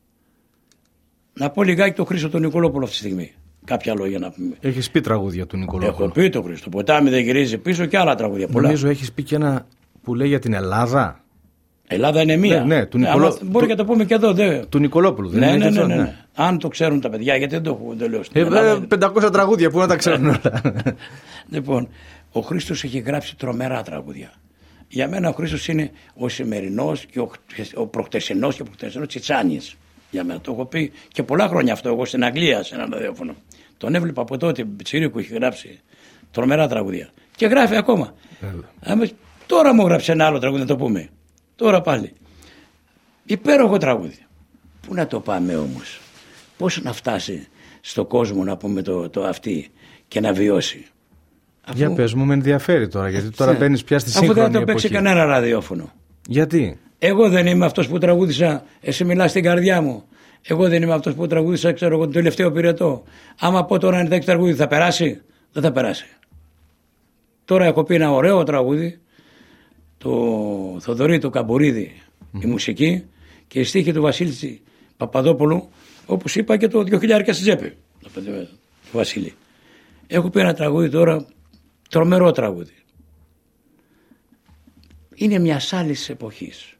S4: Να πω λιγάκι το Χρήστο τον Νικολόπουλο αυτή τη στιγμή. Κάποια λόγια να πούμε.
S3: Έχεις πει τραγούδια του Νικολόπουλου?
S4: Έχω πει το Χρήστο. Ποτάμι δεν γυρίζει πίσω και άλλα τραγούδια.
S3: Νομίζω έχεις πει και ένα που λέει για την Ελλάδα.
S4: Ελλάδα είναι μία.
S3: Ναι, ναι, του Νικολό...
S4: ναι, μπορεί του... και το πούμε και εδώ. Δε.
S3: Του Νικολόπουλου. Δεν
S4: ναι,
S3: είναι
S4: ναι, ναι,
S3: αυτό,
S4: ναι, ναι.
S3: ναι.
S4: Αν το ξέρουν τα παιδιά, γιατί δεν το έχω τελειώσει.
S3: Ε, ε, πεντακόσια τραγούδια που να τα ξέρουν όλα.
S4: Λοιπόν, ο Χρήστος έχει γράψει τρομερά τραγούδια. Για μένα ο Χρήστος είναι ο σημερινός και ο, ο προχτεσινός και ο προχτεσινός Τσιτσάνης. Για μένα το έχω πει και πολλά χρόνια αυτό εγώ στην Αγγλία σε ένα ραδιόφωνο. Τον έβλεπα από τότε, Τσιρίκου έχει γράψει τρομερά τραγούδια. Και γράφει ακόμα. Άμε, τώρα μου γράψει ένα άλλο τραγούδι να το πούμε. Τώρα πάλι. Υπέροχο τραγούδι. Πού να το πάμε όμως? Πώς να φτάσει στον κόσμο να πούμε το, το αυτή και να βιώσει?
S3: Αφού... Για πες μου, με ενδιαφέρει τώρα, γιατί τώρα ναι. μπαίνεις πια στη σύγχρονη εποχή.
S4: Αφού δεν το παίξει κανένα ραδιόφωνο.
S3: Γιατί?
S4: Εγώ δεν είμαι αυτός που τραγούδισα, εσύ μιλάς στην καρδιά μου. Εγώ δεν είμαι αυτός που τραγούδισα, ξέρω εγώ, τον τελευταίο πυρετό. Άμα πω τώρα ένα τέτοιο τραγούδι θα περάσει? Δεν θα περάσει. Τώρα έχω πει ένα ωραίο τραγούδι, το Θοδωρή του Καμπουρίδη, mm. η μουσική, και η στίχη του Βασίλη Παπαδόπουλου, όπως είπα, και το δύο χιλιάδες στη τσέπη. Το Βασίλη. Έχω πει ένα τραγούδι τώρα, τρομερό τραγούδι. Είναι μια άλλη εποχής.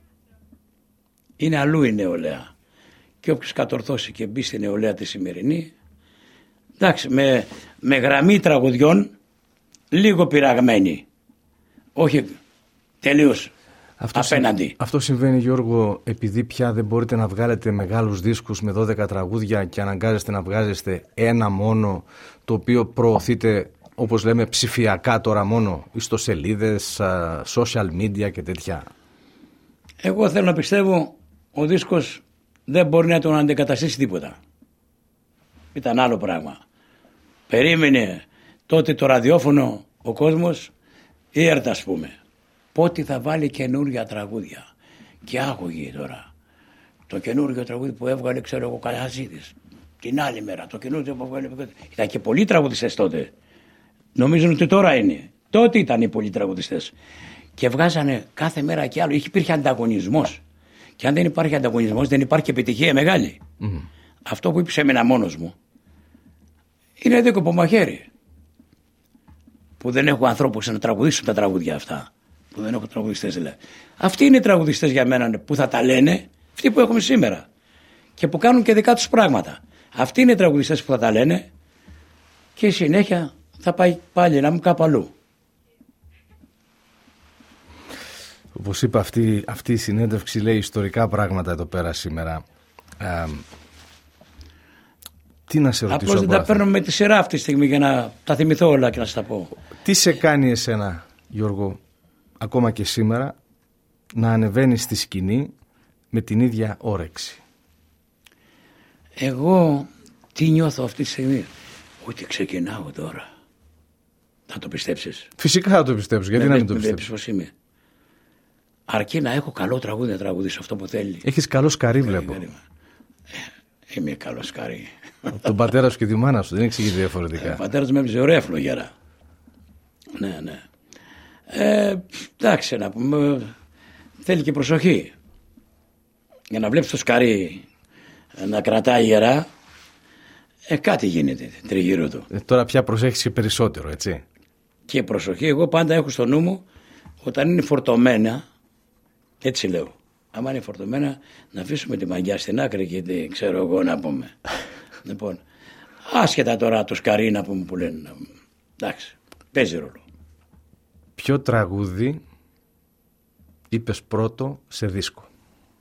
S4: Είναι αλλού η νεολαία. Και όποιος κατορθώσει και μπει στη νεολαία τη σημερινή, εντάξει, με, με γραμμή τραγουδιών, λίγο πειραγμένη. Όχι τελείως
S3: αυτό
S4: απέναντι.
S3: Συ... Αυτό συμβαίνει, Γιώργο, επειδή πια δεν μπορείτε να βγάλετε μεγάλους δίσκους με δώδεκα τραγούδια και αναγκάζεστε να βγάζεστε ένα μόνο, το οποίο προωθείτε, όπως λέμε, ψηφιακά τώρα μόνο, ιστοσελίδες, social media και τέτοια.
S4: Εγώ θέλω να πιστεύω ο δίσκος δεν μπορεί να τον αντικαταστήσει τίποτα. Ήταν άλλο πράγμα. Περίμενε τότε το ραδιόφωνο ο κόσμος, η ΕΡΤ ας πούμε. Πότε θα βάλει καινούργια τραγούδια. Και άκουγε τώρα. Το καινούργιο τραγούδι που έβγαλε, ξέρω εγώ, Καλιαζίδης. Την άλλη μέρα. Το καινούργιο που έβγαλε. Ήταν και πολλοί τραγουδιστές τότε. Νομίζουν ότι τώρα είναι. Τότε ήταν οι πολλοί τραγουδιστές. Και βγάζανε κάθε μέρα και άλλο. Υπήρχε ανταγωνισμός. Και αν δεν υπάρχει ανταγωνισμός, δεν υπάρχει επιτυχία μεγάλη. Mm. Αυτό που είπε σε μένα μόνος μου είναι δίκοπο μαχαίρι. Που δεν έχω ανθρώπους να τραγουδήσουν τα τραγούδια αυτά. Που δεν έχω τραγουδιστές δηλαδή. Αυτοί είναι οι τραγουδιστές για μένα που θα τα λένε, αυτοί που έχουμε σήμερα. Και που κάνουν και δικά τους πράγματα. Αυτοί είναι οι τραγουδιστές που θα τα λένε και η συνέχεια θα πάει πάλι να μου κάπου αλλού.
S3: Όπως είπα, αυτή, αυτή η συνέντευξη λέει ιστορικά πράγματα εδώ πέρα σήμερα. Ε, τι να σε ρωτήσω.
S4: Απλώς δεν τα παίρνω με τη σειρά αυτή τη στιγμή για να τα θυμηθώ όλα και να σας τα πω.
S3: Τι σε κάνει εσένα, Γιώργο, ακόμα και σήμερα, να ανεβαίνεις στη σκηνή με την ίδια όρεξη?
S4: Εγώ τι νιώθω αυτή τη στιγμή? Ότι ξεκινάω τώρα. Θα το πιστέψεις?
S3: Φυσικά θα το πιστέψω. Γιατί με, να μην το πιστέψεις?
S4: Πώς είμαι. Αρκεί να έχω καλό τραγούδι να τραγουδήσω αυτό που θέλει.
S3: Έχεις καλό σκαρί, βλέπω.
S4: Ε, είμαι καλό σκαρί.
S3: Τον πατέρα σου και τη μάνα σου δεν εξηγείται διαφορετικά.
S4: Ε, ο πατέρας μου έμειζε ωραία φλογέρα. Ναι, ναι. Ε, εντάξει, να πούμε, θέλει και προσοχή. Για να βλέπεις το σκαρί να κρατάει ιερά, ε, κάτι γίνεται τριγύρω του.
S3: Ε, τώρα πια προσέχεις και περισσότερο, έτσι.
S4: Και προσοχή, εγώ πάντα έχω στο νου μου, όταν είναι φορτωμένα, έτσι λέω, άμα είναι φορτωμένα, να αφήσουμε τη μαγιά στην άκρη και τι ξέρω εγώ να πούμε. Λοιπόν, άσχετα τώρα το σκαρί να πούμε που λένε. Εντάξει, παίζει ρόλο.
S3: Ποιο τραγούδι είπες πρώτο σε δίσκο?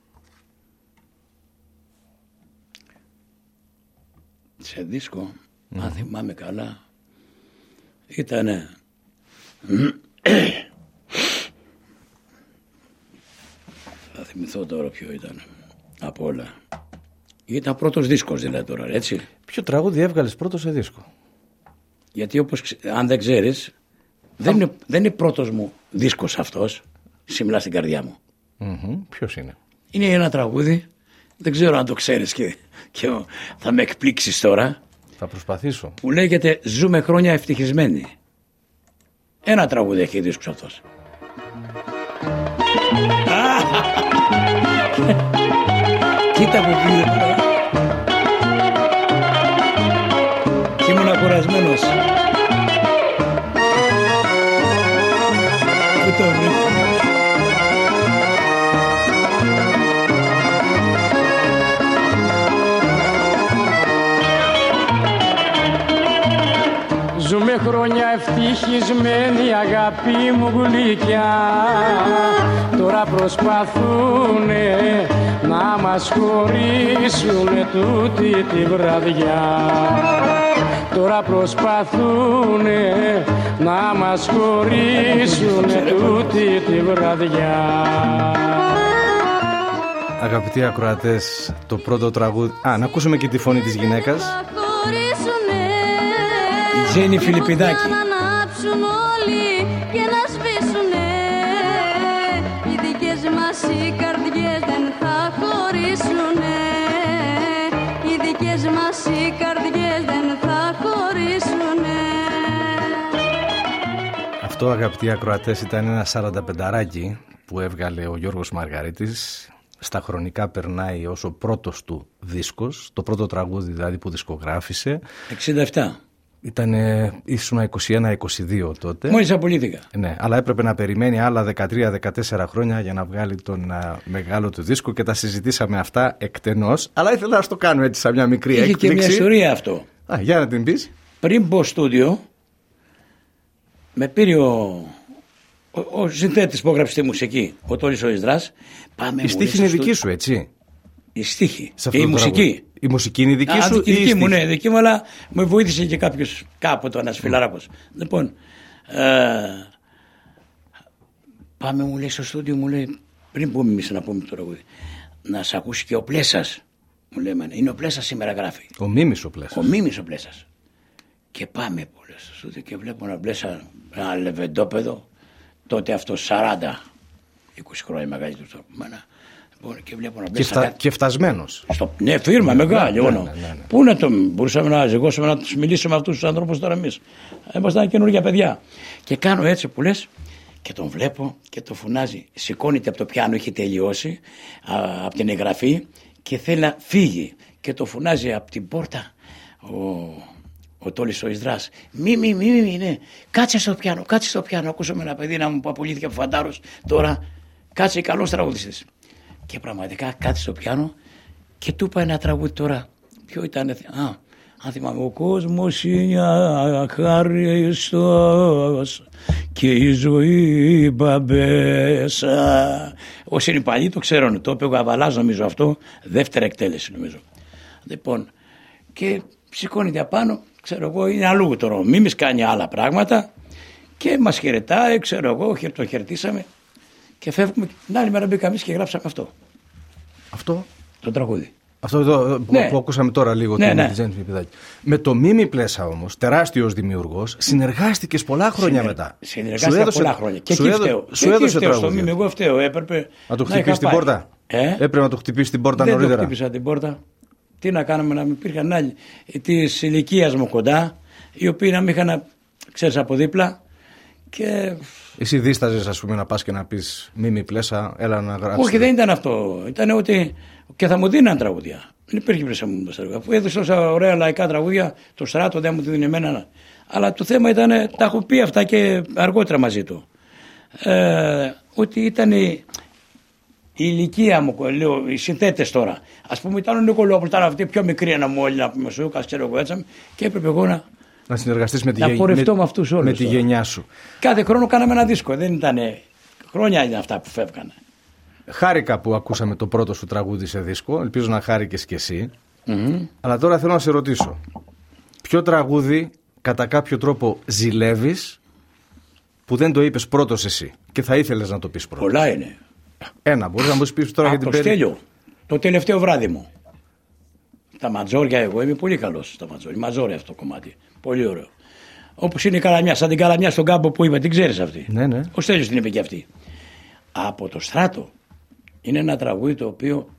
S4: Σε δίσκο, mm. αν θυμάμαι καλά, ήτανε θα θυμηθώ τώρα ποιο ήταν από όλα. Ήταν πρώτος δίσκος δηλαδή τώρα, έτσι.
S3: Ποιο τραγούδι έβγαλες πρώτο σε δίσκο?
S4: Γιατί όπως, αν δεν ξέρεις, δεν είναι, δεν είναι πρώτος μου δίσκος αυτός, σημειλά στην καρδιά μου.
S3: Mm-hmm. Ποιος είναι?
S4: Είναι ένα τραγούδι, δεν ξέρω αν το ξέρεις και, και θα με εκπλήξεις τώρα.
S3: Θα προσπαθήσω.
S4: Που λέγεται «Ζούμε χρόνια ευτυχισμένοι». Ένα τραγούδι έχει δίσκος αυτός. Κοίτα που πήγε. Και ήμουν κουρασμένος. Πού το βρήκα?
S6: Ζούμε χρόνια ευτυχισμένοι, αγάπη μου γλυκιά. Τώρα προσπαθούνε να μας χωρίσουνε τούτη τη βραδιά. Τώρα προσπαθούνε να μας χωρίσουνε τούτη τη βραδιά.
S3: Αγαπητοί ακροατές, το πρώτο τραγούδι... Α, να ακούσουμε και τη φωνή της γυναίκας.
S4: Η Τζέννη Φιλιππιδάκη.
S7: Να ανάψουν όλοι και να σβήσουνε. Οι δικές μας οι καρδιές δεν θα χωρίσουνε. Οι δικές μας οι καρδιές δεν θα χωρίσουνε.
S3: Αυτό, αγαπητοί ακροατές, ήταν ένα σαρανταπενταράκι που έβγαλε ο Γιώργος Μαργαρίτης στα χρονικά περνάει ως ο πρώτος του δίσκος, το πρώτο τραγούδι δηλαδή που δισκογράφησε.
S4: εξήντα επτά.
S3: Ήταν ήσουν είκοσι ένα είκοσι δύο τότε.
S4: Μόλις απολύθηκα.
S3: Ναι, αλλά έπρεπε να περιμένει άλλα δεκατρία δεκατέσσερα χρόνια για να βγάλει τον α, μεγάλο του δίσκο και τα συζητήσαμε αυτά εκτενώς. Αλλά ήθελα να στο κάνω έτσι σαν μια μικρή
S4: Είχε
S3: έκπληξη.
S4: και μια ιστορία αυτό.
S3: Α, για να την πεις.
S4: Πριν μπω στούντιο, με πήρε ο, ο, ο συνθέτης που έγραψε τη μουσική, ο Τόλης ο Ισδράς. Πάμε,
S3: Η στίχη είναι δική σου, έτσι.
S4: Η στίχη
S3: και
S4: η μουσική.
S3: Η μουσική είναι δική
S4: Α,
S3: σου
S4: η
S3: ή
S4: δική
S3: η
S4: μου,
S3: στίχη?
S4: ναι, δική μου, αλλά με βοήθησε και κάποιος κάποτε, ένας φιλαράκος. Λοιπόν, ε, πάμε, μου λέει στο στούντιο, μου λέει, πριν πούμε εμείς να πούμε το τραγούδι, να σε ακούσει και ο Πλέσας. Μου λέει, είναι ο Πλέσας σήμερα γράφει.
S3: Ο Μίμης ο Πλέσας.
S4: Ο Μίμης ο Πλέσας. Και πάμε πολλές στο στούντιο και βλέπω ένα Πλέσα, ένα λεβεντόπεδο, τότε αυτό σαράντα είκοσι χρόνια μεγαλύτερο από μένα. Και,
S3: και, φτα... κάτι... και φτασμένος.
S4: Στο... Ναι, φίρμα
S3: ναι,
S4: μεγάλη.
S3: Ναι, ναι, ναι, ναι.
S4: Πού να το μπορούσαμε να ζυγώσουμε, να τους μιλήσουμε με αυτούς τους ανθρώπους τώρα εμείς. Ήμασταν καινούργια παιδιά. Και κάνω έτσι που λες και τον βλέπω και το φωνάζει. Σηκώνεται από το πιάνο, έχει τελειώσει α, από την εγγραφή και θέλει να φύγει. Και το φωνάζει από την πόρτα ο, ο Τόλης ο Ισδράς. Μη, μη, μη, μη, ναι. Κάτσε στο πιάνο, κάτσε στο πιάνο. Ακούσαμε ένα παιδί να μου που απολύθηκε από φαντάρος. Τώρα κάτσε καλός τραγουδιστής. Και πραγματικά κάτσε στο πιάνο και του είπα ένα τραγούδι τώρα. Ποιο ήταν? Α, αν θυμάμαι. Ο κόσμος είναι αχάριστος και η ζωή μπαμπέσα. Όσοι είναι παλιοί το ξέρουν. Το είπε ο Καβαλάς νομίζω αυτό. Δεύτερη εκτέλεση νομίζω. Λοιπόν, και σηκώνεται απάνω. Ξέρω εγώ, είναι αλλού τώρα. Ο Μίμης κάνει άλλα πράγματα και μας χαιρετάει. Ξέρω εγώ, το χαιρετήσαμε. Και φεύγουμε. Την άλλη μέρα μπήκαμε και γράψαμε αυτό.
S3: Αυτό.
S4: Το τραγούδι.
S3: Αυτό εδώ που, ναι. που ακούσαμε τώρα λίγο.
S4: Ναι, ναι.
S3: Με το Μίμη Πλέσα όμως, τεράστιος δημιουργός, συνεργάστηκες πολλά χρόνια
S4: Συνεργ...
S3: μετά.
S4: Συνεργάστηκα έδωσε... πολλά χρόνια. Και
S3: σου
S4: εκεί
S3: έδω...
S4: φταίω.
S3: Σου έδωσε
S4: τραγούδι. Μίμη, εγώ φταίω. Έπρεπε
S3: να το χτυπήσει την πόρτα.
S4: Ε?
S3: Έπρεπε να το χτυπήσει την πόρτα
S4: Δεν
S3: νωρίτερα.
S4: Δεν το χτύπησα την πόρτα. Τι να κάνουμε, να μην υπήρχαν άλλοι τη ηλικία μου κοντά, οι οποίοι να μην είχαν, ξέρεις, από δίπλα. Και...
S3: Εσύ δίσταζες, ας πούμε, να πας και να πεις Μίμη Πλέσα, έλα να γράψεις?
S4: Όχι, δεν ήταν αυτό. Ήταν ότι και θα μου δίναν τραγούδια. Δεν υπήρχε μέσα μου το στρατό. Αφού έδωσε τόσα ωραία λαϊκά τραγούδια, το στράτο δεν μου τη δίνει εμένα. Αλλά το θέμα ήταν, τα έχω πει αυτά και αργότερα μαζί του. Ε, ότι ήταν η, η ηλικία μου, λέω, οι συνθέτες τώρα. Ας πούμε, ήταν ο Νικολόπουλος, ήταν αυτή πιο μικρή ένα μου, όλοι να πούμε Σούκας, ξέρω εγώ έτσι. Και έπρεπε εγώ να.
S3: Να συνεργαστείς με τη,
S4: να
S3: γε...
S4: με...
S3: με...
S4: με,
S3: με τη γενιά σου.
S4: Κάθε χρόνο κάναμε ένα δίσκο. Δεν ήταν. Χρόνια είναι αυτά που φεύγανε.
S3: Χάρηκα που ακούσαμε το πρώτο σου τραγούδι σε δίσκο. Ελπίζω να χάρηκες κι εσύ.
S4: Mm-hmm.
S3: Αλλά τώρα θέλω να σε ρωτήσω. Ποιο τραγούδι κατά κάποιο τρόπο ζηλεύεις που δεν το είπες πρώτος εσύ και θα ήθελες να το πεις πρώτος?
S4: Πολλά είναι.
S3: Ένα, μπορείς να μου πεις τώρα. Α, για την
S4: το Στέλιο. Το τελευταίο βράδυ μου. Τα ματζόρια, εγώ είμαι πολύ καλός στα ματζόρια. Ματζόρια αυτό το κομμάτι. Πολύ ωραίο. Όπως είναι η Καλαμιά, σαν την Καλαμιά στον κάμπο που είπα, την ξέρεις αυτή.
S3: Ναι, ναι.
S4: Ο Στέλιος την είπε και αυτή. Από το Στράτο είναι ένα τραγούδι το οποίο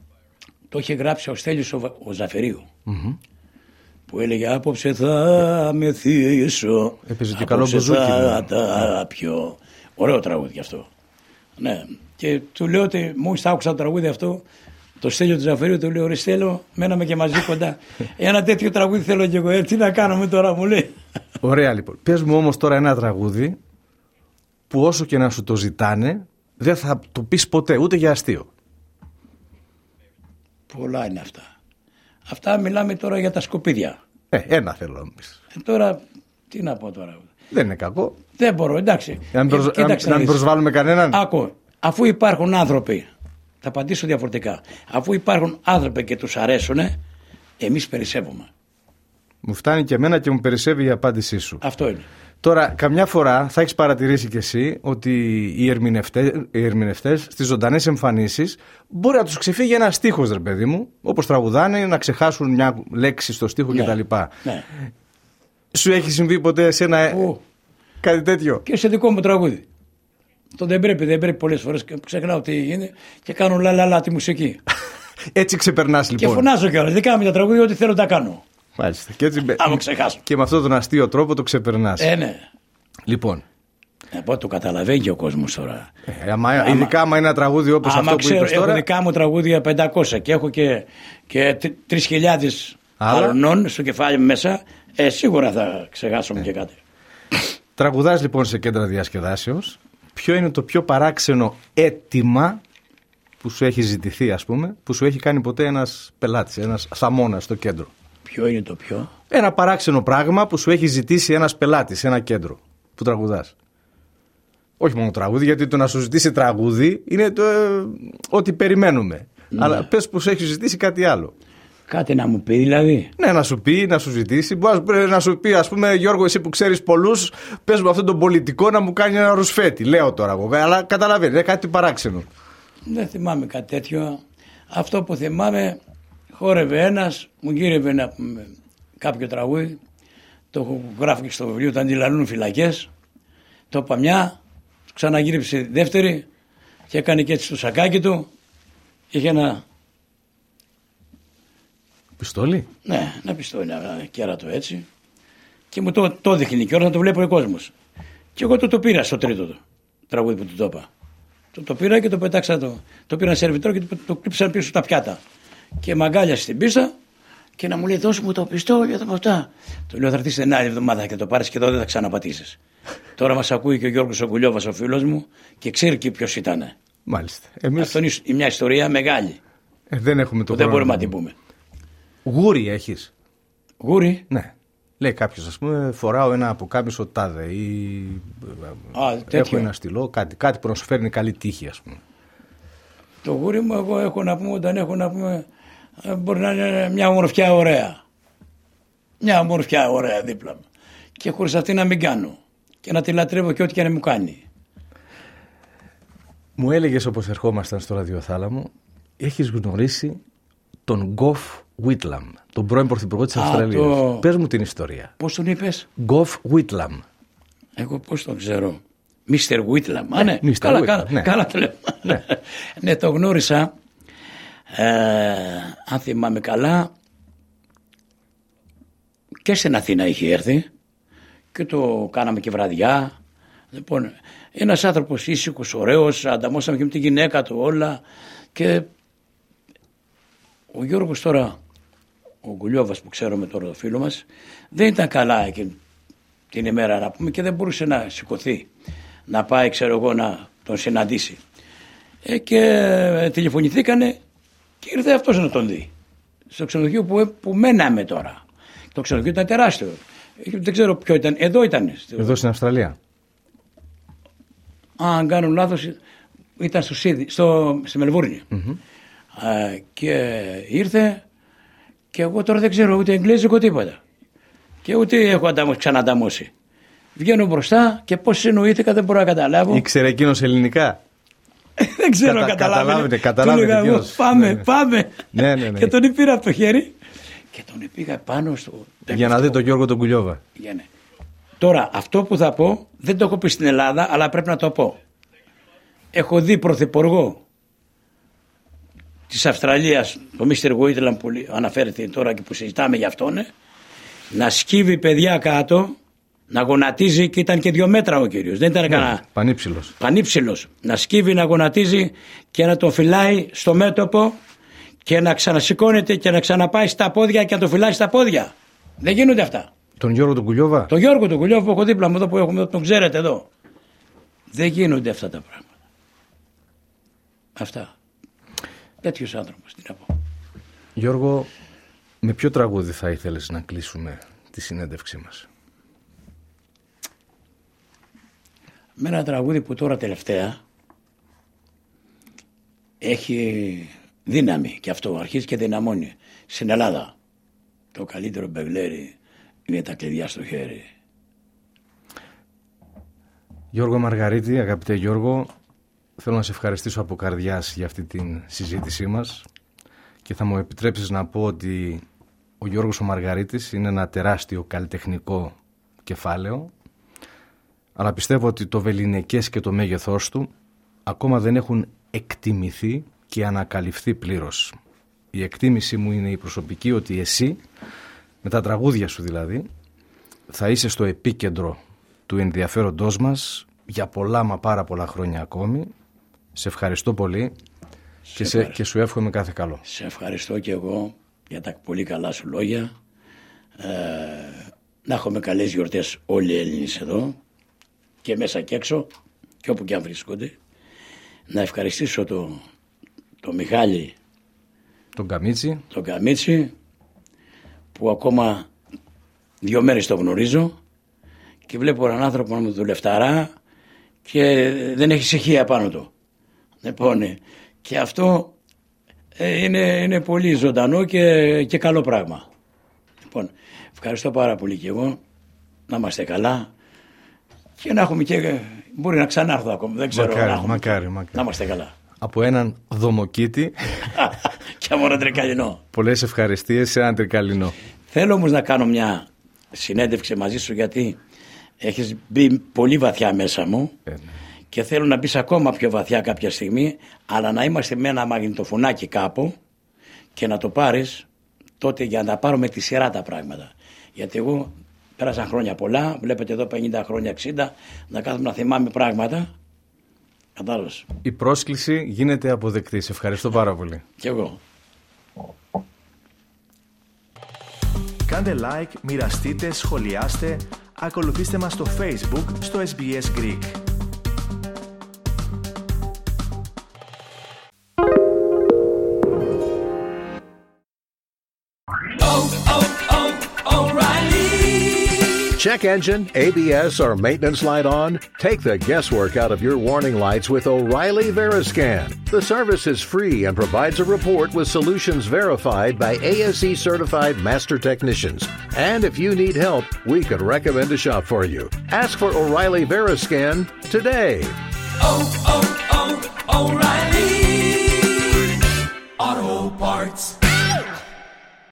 S4: το είχε γράψει ο Στέλιος ο, ο Ζαφερίου.
S3: Mm-hmm.
S4: Που έλεγε απόψε θα μεθύσω.
S3: Έπαιζε και καλό μπουζούκι.
S4: Θα τα πιω. Ωραίο τραγούδι αυτό. Ναι. Και του λέω ότι μόλις άκουσα το τραγούδι αυτό, το Στέλιο του Ζαφερίου, του λέω: ρε Στέλιο, μέναμε και μαζί κοντά. Ένα τέτοιο τραγούδι θέλω και εγώ. Ε, τι να κάνουμε τώρα, μου λέει.
S3: Ωραία, λοιπόν. Πες μου όμως τώρα ένα τραγούδι που όσο και να σου το ζητάνε, δεν θα το πεις ποτέ, ούτε για αστείο.
S4: Πολλά είναι αυτά. Αυτά μιλάμε τώρα για τα σκουπίδια.
S3: Ε, ένα θέλω να πεις.
S4: Ε, τώρα, τι να πω τώρα.
S3: Δεν είναι κακό.
S4: Δεν μπορώ, εντάξει.
S3: Να μην, προσ... ε, να μην προσβάλλουμε κανέναν.
S4: Άκου, αφού υπάρχουν άνθρωποι, θα απαντήσω διαφορετικά. Αφού υπάρχουν άνθρωποι και τους αρέσουν, εμείς περισσεύουμε.
S3: Μου φτάνει και εμένα και μου περισσεύει η απάντησή σου.
S4: Αυτό είναι.
S3: Τώρα, καμιά φορά θα έχεις παρατηρήσει κι εσύ ότι οι ερμηνευτές, οι ερμηνευτές στις ζωντανές εμφανίσεις μπορεί να τους ξεφύγει ένα στίχος, ρε παιδί μου, όπως τραγουδάνε, να ξεχάσουν μια λέξη στο στίχο
S4: ναι,
S3: κτλ.
S4: Ναι.
S3: Σου έχει συμβεί ποτέ σε ένα Ου. κάτι τέτοιο?
S4: Και σε δικό μου τραγούδι. Το δεν πρέπει, δεν πρέπει πολλές φορές. Ξεχνάω τι είναι και κάνω λαλαλα τη μουσική.
S3: Έτσι ξεπερνάς λοιπόν.
S4: Και φωνάζω κιόλας. Δικά μου τα τραγούδια, ό,τι θέλω τα κάνω.
S3: Μάλιστα. Και, έτσι...
S4: Άμα ξεχάσω.
S3: Και με αυτόν τον αστείο τρόπο το ξεπερνάς.
S4: Ε, ναι.
S3: Λοιπόν,
S4: Να πω, το καταλαβαίνει και ο κόσμος τώρα.
S3: Ε, άμα, άμα, ειδικά άμα είναι ένα τραγούδι όπως
S4: άμα
S3: αυτό
S4: ξέρω,
S3: που είπες τώρα.
S4: Έχω δικά μου τραγούδια πεντακόσια και έχω και, και τρεις χιλιάδες αλωνών στο κεφάλι μου μέσα. Ε, σίγουρα θα ξεχάσω ε. και κάτι.
S3: Τραγουδάς λοιπόν σε κέντρα διασκεδάσεως. Ποιο είναι το πιο παράξενο αίτημα που σου έχει ζητηθεί, ας πούμε, που σου έχει κάνει ποτέ ένας πελάτης, ένας θαμώνας στο κέντρο?
S4: Ποιο είναι το πιο?
S3: Ένα παράξενο πράγμα που σου έχει ζητήσει ένας πελάτης σε ένα κέντρο που τραγουδάς. Όχι μόνο τραγούδι, γιατί το να σου ζητήσει τραγούδι είναι το, ε, ό,τι περιμένουμε. Ναι. Αλλά πες που σου έχει ζητήσει κάτι άλλο.
S4: Κάτι να μου πει δηλαδή.
S3: Ναι, να σου πει, να σου ζητήσει. Μπορεί να σου πει, ας πούμε, Γιώργο, εσύ που ξέρεις πολλούς, πες μου αυτόν τον πολιτικό να μου κάνει ένα ρουσφέτη. Λέω τώρα εγώ, αλλά καταλαβαίνεις, είναι κάτι παράξενο.
S4: Δεν θυμάμαι κάτι τέτοιο. Αυτό που θυμάμαι, χόρευε ένας, μου γύρευε ένα, κάποιο τραγούδι. Το γράφω και στο βιβλίο, το αντιλαλούν φυλακές. Το είπα μια, ξαναγύριψε δεύτερη και έκανε και έτσι το σακάκι του. Είχε ένα.
S3: Πιστόλι?
S4: Ναι, ένα πιστόλι, ένα κέρατο έτσι. Και μου το, το δείχνει και ώρα να το βλέπει ο κόσμος. Και εγώ το, το πήρα στο τρίτο το τραγούδι που του το είπα. Το, το πήρα και το πετάξα το. Το πήρα σερβιτρό και το, το κλείψαν πίσω τα πιάτα. Και μαγκάλιασε στην πίστα και να μου λέει: δώσε μου το πιστόλι για τα αυτά. Το λέω: θα έρθεις την άλλη εβδομάδα και το πάρεις και εδώ δεν θα ξαναπατήσεις. Τώρα μας ακούει και ο Γιώργος ο Κουλιόβας, ο φίλος μου, και ξέρει και ποιος ήταν.
S3: Μάλιστα. Εμείς...
S4: Αυτό είναι μια ιστορία μεγάλη.
S3: Ε, δεν έχουμε το
S4: δεν μπορούμε να την πούμε.
S3: Γούρι έχεις?
S4: Γούρι?
S3: Ναι. Λέει κάποιος, ας πούμε, φοράω ένα αποκάμισο τάδε ή
S4: Α,
S3: έχω ένα στυλό, κάτι, κάτι που να σου φέρνει καλή τύχη, ας πούμε.
S4: Το γούρι μου εγώ έχω να πούμε, όταν έχω να πούμε, μπορεί να είναι μια ομορφιά ωραία. Μια ομορφιά ωραία δίπλα μου. Και χωρίς αυτή να μην κάνω. Και να τη λατρεύω και ό,τι και να μου κάνει.
S3: Μου έλεγες όπως ερχόμασταν στο ραδιοθάλαμο, έχεις γνωρίσει τον Γκοφ Βίτλαμ, τον πρώην πρωθυπουργό της Αυστραλίας. Το... Πες μου την ιστορία.
S4: Πώς τον είπες?
S3: Γκοφ Βίτλαμ.
S4: Εγώ πώς τον ξέρω? Μίστερ Βίτλαμ. Α, ναι. Καλά,
S3: Whitlam,
S4: καλά,
S3: ναι.
S4: καλά το λέω. Ναι. Ναι, το γνώρισα. Ε, αν θυμάμαι καλά, και στην Αθήνα είχε έρθει και το κάναμε και βραδιά. Λοιπόν, ένας άνθρωπος ήσυχος, ωραίος, ανταμώσαμε και με τη γυναίκα του όλα. Και ο Γιώργος τώρα, ο Γκουλιόβας που ξέρουμε τώρα, το φίλο μας, δεν ήταν καλά εκείνη την ημέρα να πούμε και δεν μπορούσε να σηκωθεί, να πάει, ξέρω εγώ, να τον συναντήσει. Ε, και τηλεφωνηθήκανε και ήρθε αυτός να τον δει. Στο ξενοδοχείο που, που μέναμε τώρα. Το ξενοδοχείο ήταν τεράστιο. Δεν ξέρω ποιο ήταν. Εδώ ήταν.
S3: Εδώ στην Αυστραλία.
S4: Α, αν κάνω λάθος, ήταν στο Σίδι, στο, στη Μελβούρνη. Mm-hmm. Α, και ήρθε και εγώ τώρα δεν ξέρω ούτε εγγλέζικο τίποτα. Και ούτε έχω ανταμώσει, ξανανταμώσει. Βγαίνω μπροστά και πώς συνοήθηκα δεν μπορώ να καταλάβω.
S3: Ήξερε εκείνος ελληνικά?
S4: Δεν ξέρω,
S3: Κατα,
S4: καταλάβαινε.
S3: Καταλάβαινε εκείνος.
S4: Πάμε,
S3: ναι, ναι.
S4: πάμε.
S3: Ναι, ναι, ναι.
S4: Και τον πήρα από το χέρι και τον πήγα πάνω στο...
S3: Για να δει τον Γιώργο τον Κουλιόβα.
S4: Για ναι. Τώρα αυτό που θα πω δεν το έχω πει στην Ελλάδα, αλλά πρέπει να το πω. Έχω δει πρωθυπουργό της Αυστραλίας, το Μίστερ Γουίτλαμ που αναφέρεται τώρα και που συζητάμε για αυτόν, να σκύβει παιδιά κάτω, να γονατίζει, και ήταν και δύο μέτρα ο κύριος, δεν ήταν ναι, κανένα.
S3: Πανύψηλος.
S4: Πανύψηλος. Να σκύβει, να γονατίζει και να τον φυλάει στο μέτωπο και να ξανασηκώνεται και να ξαναπάει στα πόδια και να τον φυλάει στα πόδια. Δεν γίνονται αυτά.
S3: Τον Γιώργο τον Κουλιόβα.
S4: Τον Γιώργο τον Κουλιόβα που έχω δίπλα μου εδώ, που έχουμε, τον ξέρετε εδώ. Δεν γίνονται αυτά τα πράγματα. Αυτά. Τέτοιος άνθρωπος, τι να πω.
S3: Γιώργο, με ποιο τραγούδι θα ήθελες να κλείσουμε τη συνέντευξή μας?
S4: Με ένα τραγούδι που τώρα τελευταία έχει δύναμη και αυτό, αρχίζει και δυναμώνει στην Ελλάδα. Το καλύτερο μπεγλέρι είναι τα κλειδιά στο χέρι.
S3: Γιώργο Μαργαρίτη, αγαπητέ Γιώργο, θέλω να σε ευχαριστήσω από καρδιάς για αυτή την συζήτησή μας και θα μου επιτρέψεις να πω ότι ο Γιώργος ο Μαργαρίτης είναι ένα τεράστιο καλλιτεχνικό κεφάλαιο, αλλά πιστεύω ότι το βεληνικές και το μέγεθός του ακόμα δεν έχουν εκτιμηθεί και ανακαλυφθεί πλήρως. Η εκτίμηση μου είναι η προσωπική, ότι εσύ, με τα τραγούδια σου δηλαδή, θα είσαι στο επίκεντρο του ενδιαφέροντός μας για πολλά μα πάρα πολλά χρόνια ακόμη. Σε ευχαριστώ πολύ σε και, σε, και σου εύχομαι κάθε καλό.
S4: Σε ευχαριστώ και εγώ για τα πολύ καλά σου λόγια. Ε, να έχουμε καλές γιορτές όλοι οι Έλληνες εδώ και μέσα και έξω και όπου και αν βρίσκονται. Να ευχαριστήσω το, το Μιχάλη
S3: τον Καμίτσι.
S4: τον Καμίτσι που ακόμα δύο μέρες το γνωρίζω και βλέπω έναν άνθρωπο με δουλευταρά και δεν έχει ησυχία πάνω του. Λοιπόν, και αυτό ε, είναι, είναι πολύ ζωντανό και, και καλό πράγμα. Λοιπόν, ευχαριστώ πάρα πολύ και εγώ. Να είμαστε καλά και να έχουμε και... Μπορεί να ξανάρθω ακόμα, δεν ξέρω.
S3: Μακάρι,
S4: να,
S3: μακάρι, μακάρι.
S4: Να είμαστε καλά.
S3: Από έναν δομοκίτη
S4: και από ένα τρικαλινό.
S3: Πολλές ευχαριστίες σε έναν τρικαλινό.
S4: Θέλω όμως να κάνω μια συνέντευξη μαζί σου γιατί έχεις μπει πολύ βαθιά μέσα μου ε, ναι. Και θέλω να μπεις ακόμα πιο βαθιά κάποια στιγμή, αλλά να είμαστε με ένα μαγνητοφωνάκι κάπου και να το πάρεις τότε για να τα πάρουμε τη σειρά τα πράγματα. Γιατί εγώ πέρασαν χρόνια πολλά, βλέπετε εδώ πενήντα χρόνια, εξήντα, να κάθομαι να θυμάμαι πράγματα. Κατάλαβες.
S3: Η πρόσκληση γίνεται αποδεκτή. Σε ευχαριστώ πάρα πολύ.
S4: Κι εγώ.
S2: Κάντε like, μοιραστείτε, σχολιάστε, ακολουθήστε μας στο Facebook, στο ες μπι ες Greek.
S8: Check engine, A B S, or maintenance light on? Take the guesswork out of your warning lights with O'Reilly Veriscan. The service is free and provides a report with solutions verified by A S E certified master technicians. And if you need help, we could recommend a shop for you. Ask for O'Reilly Veriscan today.
S9: Oh, oh, oh, O'Reilly Auto Parts.